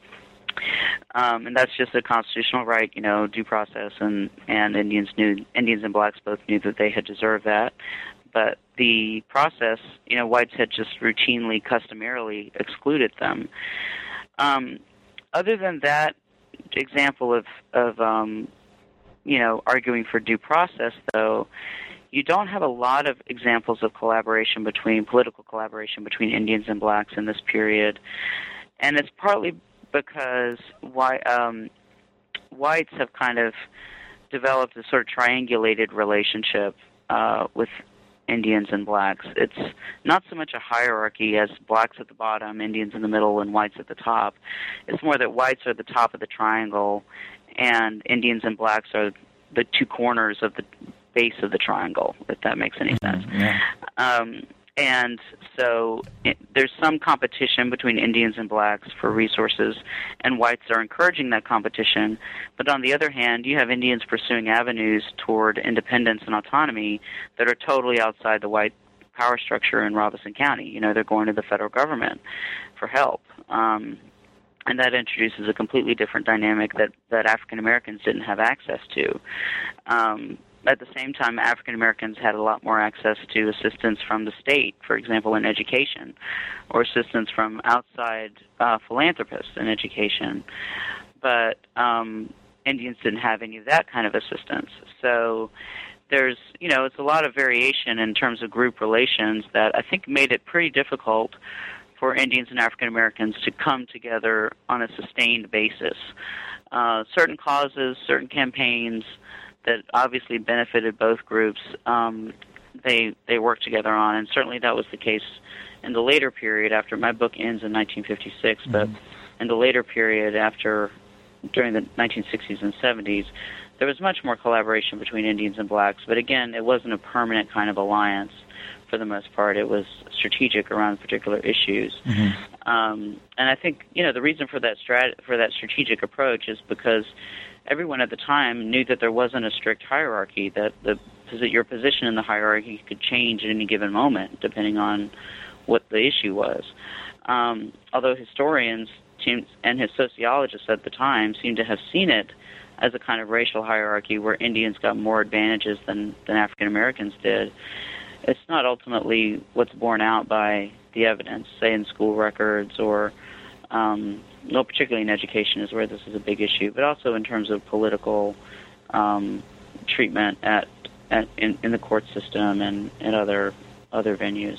Um, and that's just a constitutional right, you know, due process, and, and Indians knew, Indians and blacks both knew that they had deserved that. But the process, you know, whites had just routinely, customarily excluded them. Um, other than that example of, of um, you know, arguing for due process, though, you don't have a lot of examples of collaboration between, political collaboration between Indians and blacks in this period. And it's partly because why, um, whites have kind of developed a sort of triangulated relationship uh, with Indians and blacks. It's not so much a hierarchy as blacks at the bottom, Indians in the middle, and whites at the top. It's more that whites are the top of the triangle, and Indians and blacks are the two corners of the base of the triangle, if that makes any sense. Mm-hmm, yeah. Um, And so it, there's some competition between Indians and blacks for resources, and whites are encouraging that competition. But on the other hand, you have Indians pursuing avenues toward independence and autonomy that are totally outside the white power structure in Robeson County. You know, they're going to the federal government for help. Um, and that introduces a completely different dynamic that, that African Americans didn't have access to. Um, At the same time, African Americans had a lot more access to assistance from the state, for example, in education, or assistance from outside uh, philanthropists in education. But um, Indians didn't have any of that kind of assistance. So there's, you know, it's a lot of variation in terms of group relations that I think made it pretty difficult for Indians and African Americans to come together on a sustained basis. Uh, certain causes, certain campaigns that obviously benefited both groups, um, they they worked together on, and certainly that was the case in the later period after my book ends in nineteen fifty-six, mm-hmm. but in the later period after, during the nineteen sixties and seventies, there was much more collaboration between Indians and blacks, but again, it wasn't a permanent kind of alliance for the most part. It was strategic around particular issues. Mm-hmm. Um, and I think, you know, the reason for that strat- for that strategic approach is because everyone at the time knew that there wasn't a strict hierarchy, that the that your position in the hierarchy could change at any given moment depending on what the issue was. Um, although historians seem, and his sociologists at the time seem to have seen it as a kind of racial hierarchy where Indians got more advantages than, than African Americans did, it's not ultimately what's borne out by the evidence, say in school records or um, well, particularly in education is where this is a big issue, but also in terms of political um, treatment at, at in, in the court system and, and other other venues.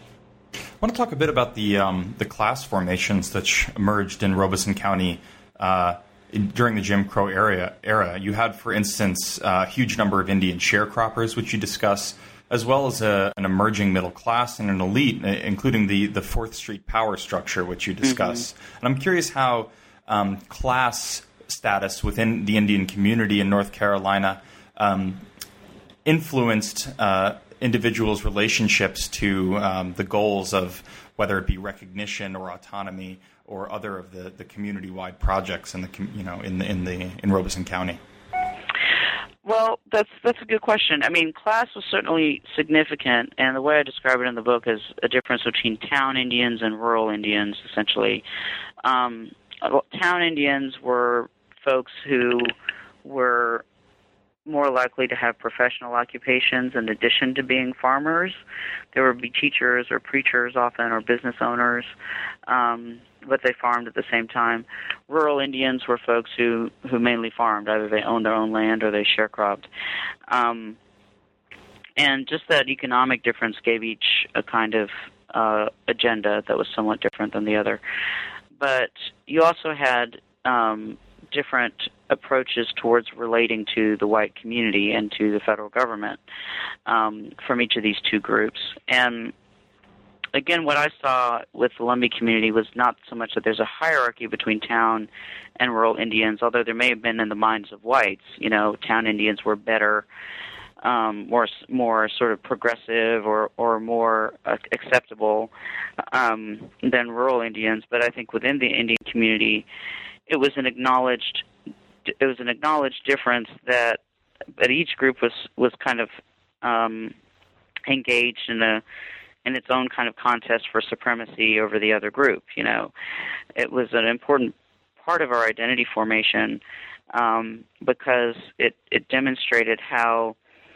I want to talk a bit about the um, the class formations that emerged in Robeson County uh, during the Jim Crow era, era you had, for instance, a huge number of Indian sharecroppers, which you discuss, as well as a, an emerging middle class and an elite, including the, the Fourth Street power structure, which you discuss. Mm-hmm. And I'm curious how um, class status within the Indian community in North Carolina um, influenced uh, individuals' relationships to um, the goals of whether it be recognition or autonomy or other of the, the community-wide projects in the you know in the in the in Robeson County. Well, that's that's a good question. I mean, class was certainly significant, and the way I describe it in the book is a difference between town Indians and rural Indians, essentially. Um, town Indians were folks who were more likely to have professional occupations in addition to being farmers. There would be teachers or preachers often or business owners, um, but they farmed at the same time. Rural Indians were folks who, who mainly farmed. Either they owned their own land or they sharecropped. Um, and just that economic difference gave each a kind of uh, agenda that was somewhat different than the other. But you also had um, different approaches towards relating to the white community and to the federal government um, from each of these two groups. And again, what I saw with the Lumbee community was not so much that there's a hierarchy between town and rural Indians, although there may have been in the minds of whites. You know, town Indians were better, um, more more sort of progressive or, or more uh, acceptable um, than rural Indians. But I think within the Indian community, it was an acknowledged it was an acknowledged difference that that each group was was kind of um, engaged in a in its own kind of contest for supremacy over the other group. You know, it was an important part of our identity formation um, because it it demonstrated how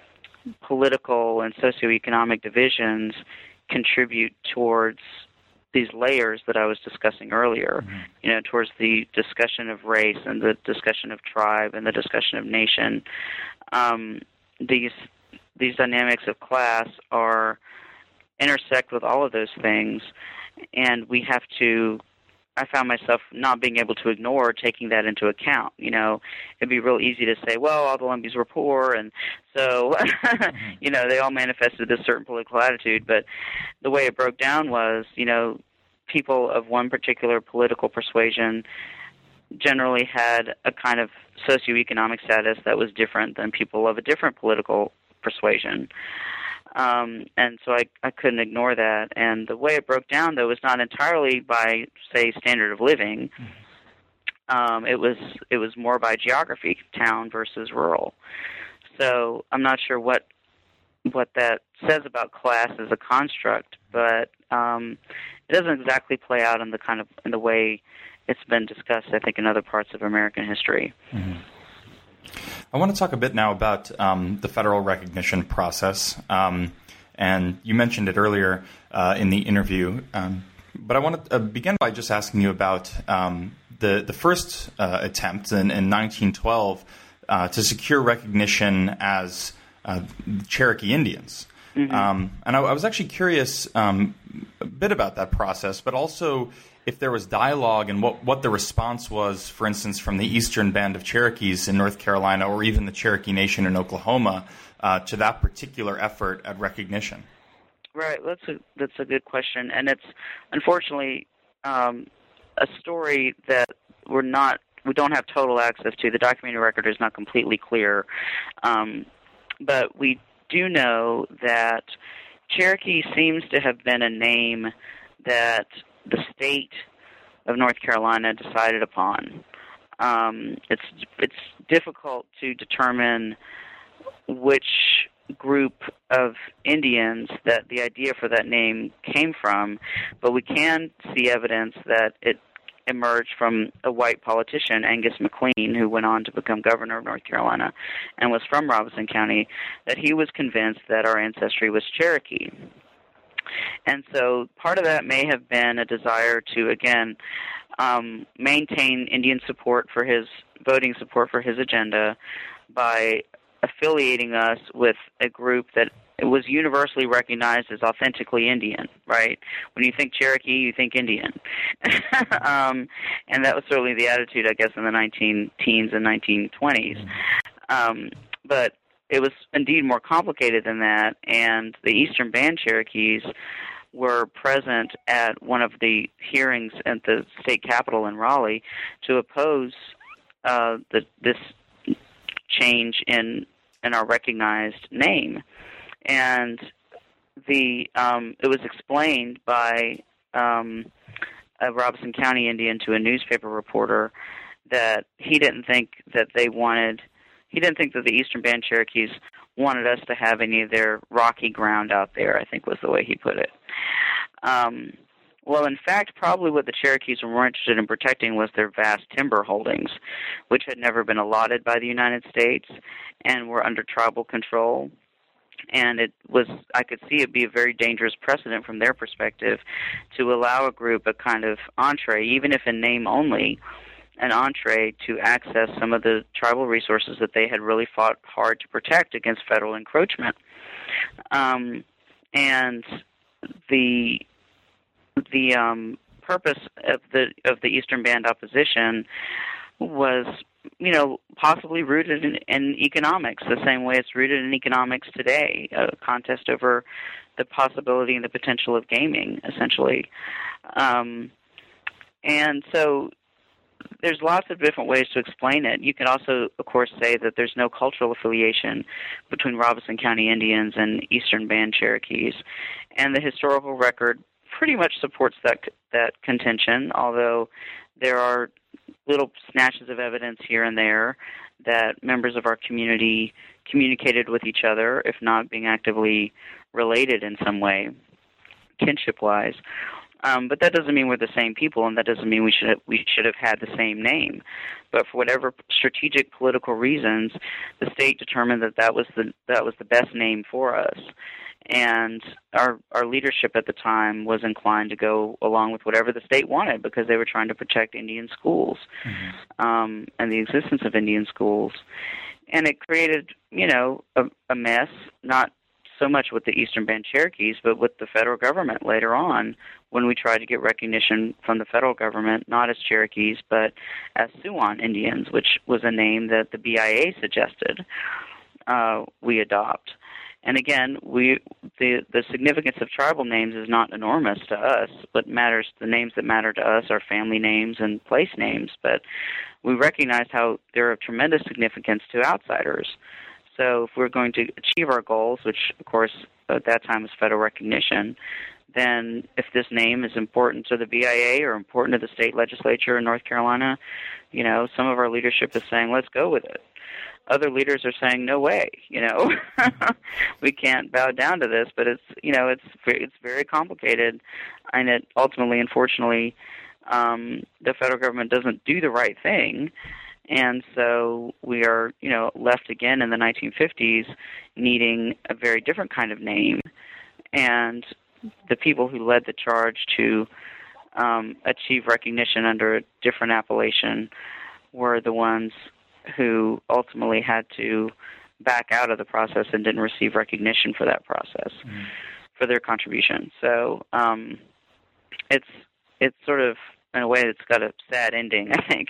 political and socioeconomic divisions contribute towards these layers that I was discussing earlier, mm-hmm. you know, towards the discussion of race and the discussion of tribe and the discussion of nation. Um, these these dynamics of class are intersect with all of those things, and we have to. I found myself not being able to ignore taking that into account. You know, it'd be real easy to say, well, all the Lumbees were poor, and so, mm-hmm. you know, they all manifested this certain political attitude. But the way it broke down was, you know, people of one particular political persuasion generally had a kind of socioeconomic status that was different than people of a different political persuasion. Um, and so I, I couldn't ignore that. And the way it broke down, though, was not entirely by, say, standard of living. Um, it was it was more by geography, town versus rural. So I'm not sure what what that says about class as a construct, but um, it doesn't exactly play out in the kind of in the way it's been discussed, I think, in other parts of American history. Mm-hmm. I want to talk a bit now about um, the federal recognition process. Um, and you mentioned it earlier uh, in the interview. Um, but I want to uh, begin by just asking you about um, the, the first uh, attempt in, in nineteen twelve uh, to secure recognition as uh, Cherokee Indians. Mm-hmm. Um, and I, I was actually curious um, a bit about that process, but also if there was dialogue and what, what the response was, for instance, from the Eastern Band of Cherokees in North Carolina or even the Cherokee Nation in Oklahoma uh, to that particular effort at recognition. Right. That's a, that's a good question. And it's, unfortunately, um, a story that we're not, we don't have total access to. The documentary record is not completely clear. Um, but we do know that Cherokee seems to have been a name that the state of North Carolina decided upon. Um, it's it's difficult to determine which group of Indians that the idea for that name came from, but we can see evidence that it emerged from a white politician, Angus McLean, who went on to become governor of North Carolina and was from Robeson County, that he was convinced that our ancestry was Cherokee. And so part of that may have been a desire to, again, um, maintain Indian support for his, voting support for his agenda by affiliating us with a group that it was universally recognized as authentically Indian, right? When you think Cherokee, you think Indian. um, and that was certainly the attitude, I guess, in the nineteen teens and nineteen twenties. Um, but it was indeed more complicated than that, and the Eastern Band Cherokees were present at one of the hearings at the state capitol in Raleigh to oppose uh, the, this change in in our recognized name. And the um, it was explained by um, a Robeson County Indian to a newspaper reporter that he didn't think that they wanted, he didn't think that the Eastern Band Cherokees wanted us to have any of their rocky ground out there, I think was the way he put it. Um, well, in fact, probably what the Cherokees were more interested in protecting was their vast timber holdings, which had never been allotted by the United States and were under tribal control. And it was, I could see it be a very dangerous precedent from their perspective to allow a group a kind of entree, even if in name only, an entree to access some of the tribal resources that they had really fought hard to protect against federal encroachment. Um, and the the um, purpose of the of the Eastern Band opposition was, you know, possibly rooted in, in economics, the same way it's rooted in economics today, a contest over the possibility and the potential of gaming, essentially. Um, and so there's lots of different ways to explain it. You can also, of course, say that there's no cultural affiliation between Robeson County Indians and Eastern Band Cherokees, and the historical record pretty much supports that that contention, although there are little snatches of evidence here and there that members of our community communicated with each other, if not being actively related in some way, kinship-wise. Um, but that doesn't mean we're the same people, and that doesn't mean we should have, we should have had the same name. But for whatever strategic political reasons, the state determined that that was the that was the best name for us. And our our leadership at the time was inclined to go along with whatever the state wanted because they were trying to protect Indian schools mm-hmm. um, and the existence of Indian schools. And it created, you know, a, a mess, not so much with the Eastern Band Cherokees, but with the federal government later on when we tried to get recognition from the federal government, not as Cherokees, but as Siouan Indians, which was a name that the B I A suggested uh, we adopt. And again, we the the significance of tribal names is not enormous to us. What matters, the names that matter to us are family names and place names. But we recognize how they're of tremendous significance to outsiders. So if we're going to achieve our goals, which of course at that time was federal recognition, then if this name is important to the B I A or important to the state legislature in North Carolina, you know, some of our leadership is saying, let's go with it. Other leaders are saying, no way, you know, we can't bow down to this, but it's, you know, it's, it's very complicated, and it ultimately, unfortunately, um, the federal government doesn't do the right thing, and so we are, you know, left again in the nineteen fifties needing a very different kind of name, and the people who led the charge to um, achieve recognition under a different appellation were the ones who ultimately had to back out of the process and didn't receive recognition for that process, mm. for their contribution. So um, it's it's sort of, in a way, it's got a sad ending, I think,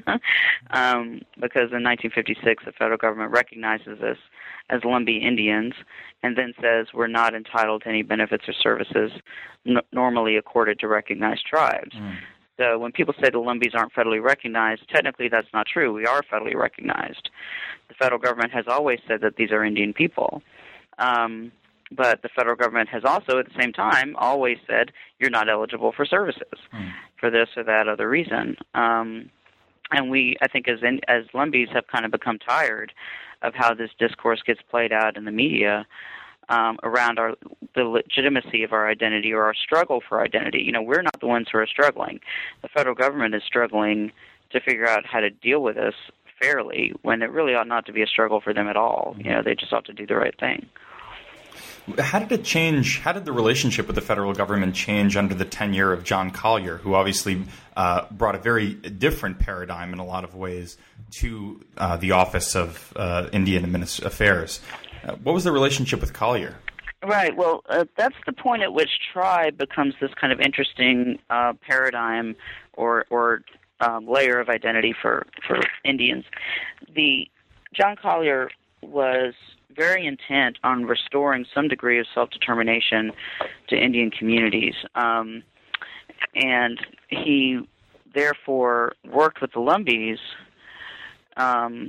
um, because in nineteen fifty-six the federal government recognizes us as Lumbee Indians and then says we're not entitled to any benefits or services n- normally accorded to recognized tribes. Mm. So when people say the Lumbees aren't federally recognized, technically that's not true. We are federally recognized. The federal government has always said that these are Indian people. Um, but the federal government has also, at the same time, always said you're not eligible for services mm. for this or that other reason. Um, and we, I think, as in, as Lumbees have kind of become tired of how this discourse gets played out in the media Um, around our the legitimacy of our identity or our struggle for identity. You know, we're not the ones who are struggling. The federal government is struggling to figure out how to deal with this fairly when it really ought not to be a struggle for them at all. You know, they just ought to do the right thing. How did it change? How did the relationship with the federal government change under the tenure of John Collier, who obviously uh, brought a very different paradigm in a lot of ways to uh, the Office of uh, Indian Affairs? Uh, what was the relationship with Collier? Right. Well, uh, that's the point at which tribe becomes this kind of interesting uh, paradigm or or um, layer of identity for, for Indians. The John Collier was very intent on restoring some degree of self-determination to Indian communities, um, and he therefore worked with the Lumbees. Um,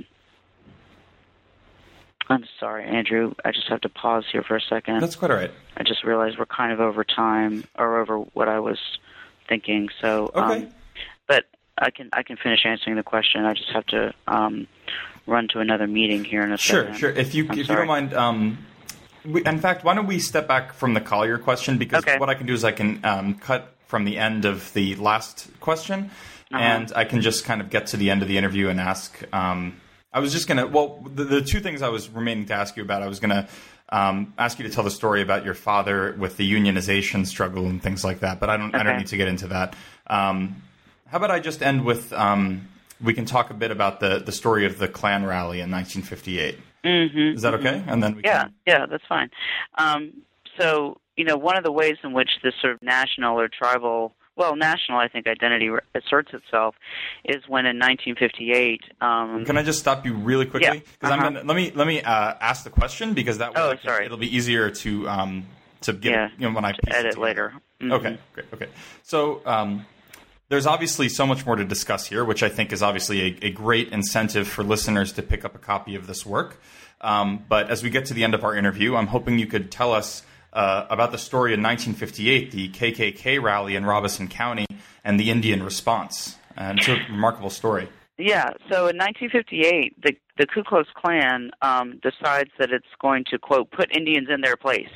I'm sorry, Andrew. I just have to pause here for a second. That's quite all right. I just realized we're kind of over time or over what I was thinking. So, okay. um, but I can I can finish answering the question. I just have to um, run to another meeting here in a sure, second. Sure, sure. If you I'm if sorry. you don't mind, um, we, in fact, why don't we step back from the Collier question, because okay. what I can do is I can um, cut from the end of the last question, uh-huh. and I can just kind of get to the end of the interview and ask. Um, I was just gonna. Well, the, the two things I was remaining to ask you about, I was gonna um, ask you to tell the story about your father with the unionization struggle and things like that. But I don't. Okay. I don't need to get into that. Um, how about I just end with? Um, we can talk a bit about the, the story of the Klan rally in nineteen fifty-eight. Mm-hmm, Is that okay? Mm-hmm. And then we yeah, can... yeah, that's fine. Um, so you know, one of the ways in which this sort of national or tribal Well, national, I think, identity asserts itself is when in nineteen fifty-eight. Um, Can I just stop you really quickly? Yeah. Uh-huh. I'm gonna, let me let me uh, ask the question, because that way oh, I can, sorry. it'll be easier to um, to get yeah, it, you know, when I piece edit it together. later. Mm-hmm. Okay, great. Okay, so um, there's obviously so much more to discuss here, which I think is obviously a, a great incentive for listeners to pick up a copy of this work. Um, but as we get to the end of our interview, I'm hoping you could tell us uh, about the story in nineteen fifty-eight, the K K K rally in Robeson County, and the Indian response. And it's a remarkable story. Yeah, so in nineteen fifty-eight, the, the Ku Klux Klan um, decides that it's going to, quote, put Indians in their place.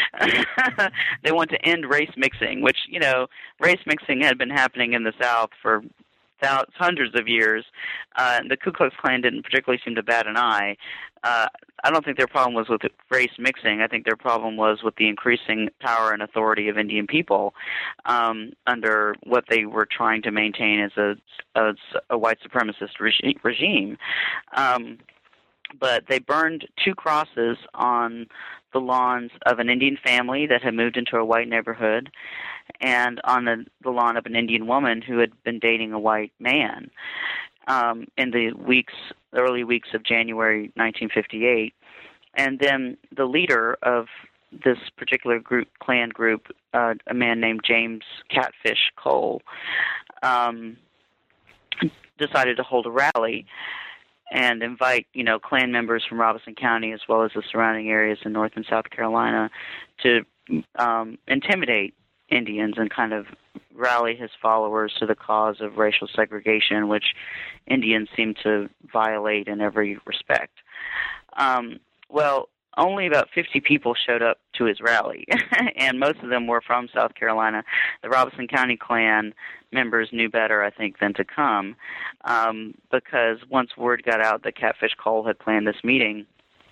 They want to end race mixing, which, you know, race mixing had been happening in the South for thousands, hundreds of years. Uh, the Ku Klux Klan didn't particularly seem to bat an eye. Uh, I don't think their problem was with race mixing. I think their problem was with the increasing power and authority of Indian people um, under what they were trying to maintain as a, as a white supremacist regi- regime. Um, but they burned two crosses on the lawns of an Indian family that had moved into a white neighborhood, and on the, the lawn of an Indian woman who had been dating a white man. Um, in the weeks, early weeks of January nineteen fifty-eight, and then the leader of this particular group, Klan group, uh, a man named James Catfish Cole, um, decided to hold a rally and invite, you know, Klan members from Robeson County as well as the surrounding areas in North and South Carolina to um, intimidate Indians and kind of rally his followers to the cause of racial segregation, which Indians seem to violate in every respect. Um, well, only about fifty people showed up to his rally, and most of them were from South Carolina. The Robeson County Klan members knew better, I think, than to come, um, because once word got out that Catfish Cole had planned this meeting,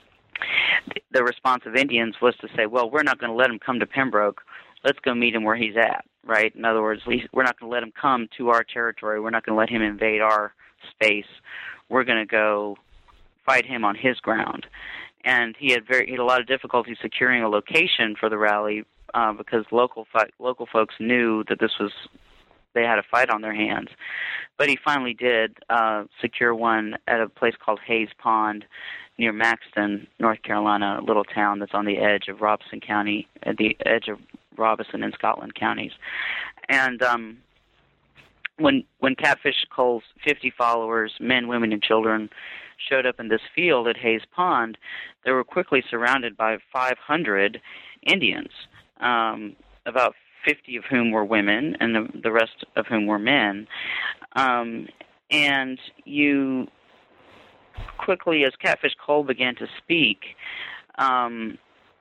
the response of Indians was to say, well, we're not going to let him come to Pembroke. Let's go meet him where he's at, right? In other words, we're not going to let him come to our territory. We're not going to let him invade our space. We're going to go fight him on his ground. And he had very he had a lot of difficulty securing a location for the rally uh, because local fi- local folks knew that this was they had a fight on their hands. But he finally did uh, secure one at a place called Hayes Pond near Maxton, North Carolina, a little town that's on the edge of Robeson County, at the edge of Robeson and Scotland counties. And um, when when Catfish Cole's fifty followers, men, women, and children, showed up in this field at Hayes Pond, they were quickly surrounded by five hundred Indians, um, about fifty of whom were women and the, the rest of whom were men. Um, and you quickly, as Catfish Cole began to speak, um,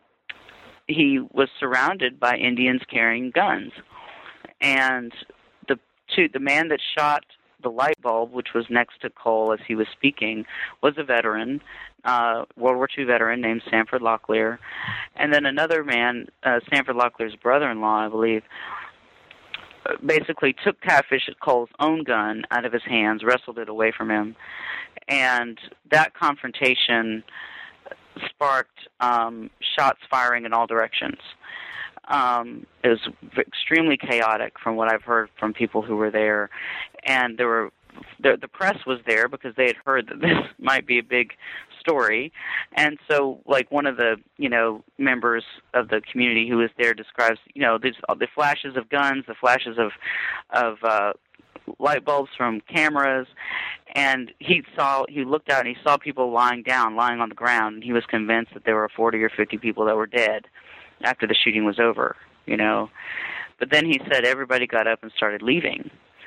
he was surrounded by Indians carrying guns. And the two, the man that shot the light bulb, which was next to Cole as he was speaking, was a veteran, uh, World War Two veteran named Sanford Locklear. And then another man, uh, Sanford Locklear's brother-in-law, I believe, basically took Catfish Cole's own gun out of his hands, wrestled it away from him. And that confrontation sparked um, shots firing in all directions. Um, it was extremely chaotic from what I've heard from people who were there, and there were the, the press was there because they had heard that this might be a big story, and so like one of the you know members of the community who was there describes you know these, the flashes of guns, the flashes of of uh, light bulbs from cameras, and he saw he looked out and he saw people lying down, lying on the ground, and he was convinced that there were forty or fifty people that were dead after the shooting was over, you know. But then he said everybody got up and started leaving.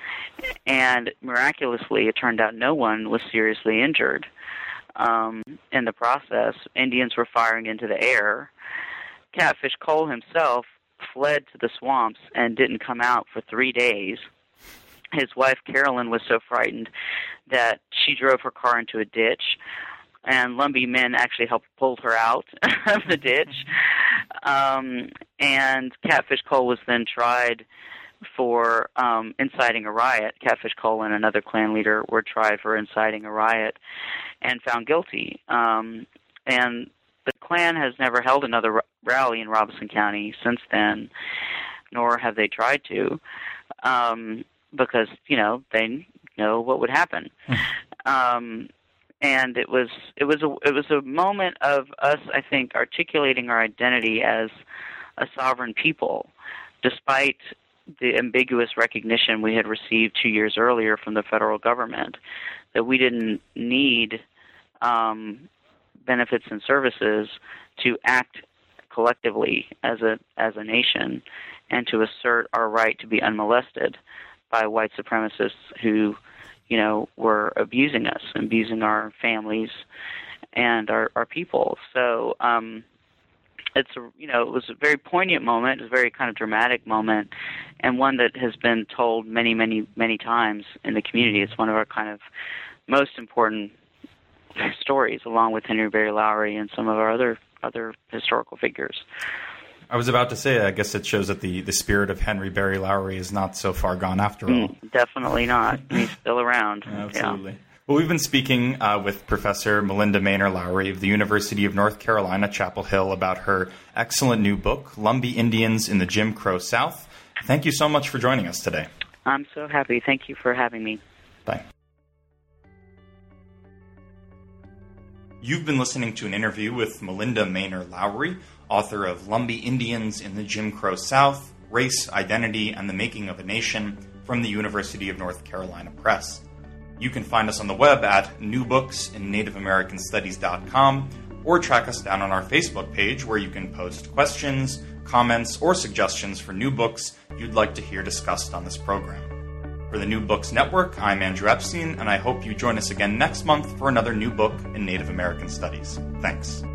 And miraculously, it turned out no one was seriously injured. Um, in the process, Indians were firing into the air. Catfish Cole himself fled to the swamps and didn't come out for three days. His wife, Carolyn, was so frightened that she drove her car into a ditch, and Lumbee men actually helped pull her out of the ditch. Um, and Catfish Cole was then tried for um, inciting a riot. Catfish Cole and another Klan leader were tried for inciting a riot and found guilty. Um, and the Klan has never held another r- rally in Robeson County since then, nor have they tried to, um, because, you know, they know what would happen. um, and it was it was a it was a moment of us, I think, articulating our identity as a sovereign people, despite the ambiguous recognition we had received two years earlier from the federal government, that we didn't need um, benefits and services to act collectively as a as a nation and to assert our right to be unmolested by white supremacists who, you know, were abusing us, abusing our families and our, our people. So um, it's a, you know, it was a very poignant moment. It was a very kind of dramatic moment, and one that has been told many, many, many times in the community. It's one of our kind of most important stories, along with Henry Berry Lowry and some of our other other historical figures. I was about to say, I guess it shows that the, the spirit of Henry Berry Lowry is not so far gone after all. Mm, definitely not. He's still around. Absolutely. Yeah. Well, we've been speaking uh, with Professor Melinda Maynor Lowry of the University of North Carolina, Chapel Hill, about her excellent new book, Lumbee Indians in the Jim Crow South. Thank you so much for joining us today. I'm so happy. Thank you for having me. Bye. You've been listening to an interview with Melinda Maynor Lowry, author of Lumbee Indians in the Jim Crow South, Race, Identity, and the Making of a Nation, from the University of North Carolina Press. You can find us on the web at new books in native american studies dot com or track us down on our Facebook page where you can post questions, comments, or suggestions for new books you'd like to hear discussed on this program. For the New Books Network, I'm Andrew Epstein, and I hope you join us again next month for another new book in Native American Studies. Thanks.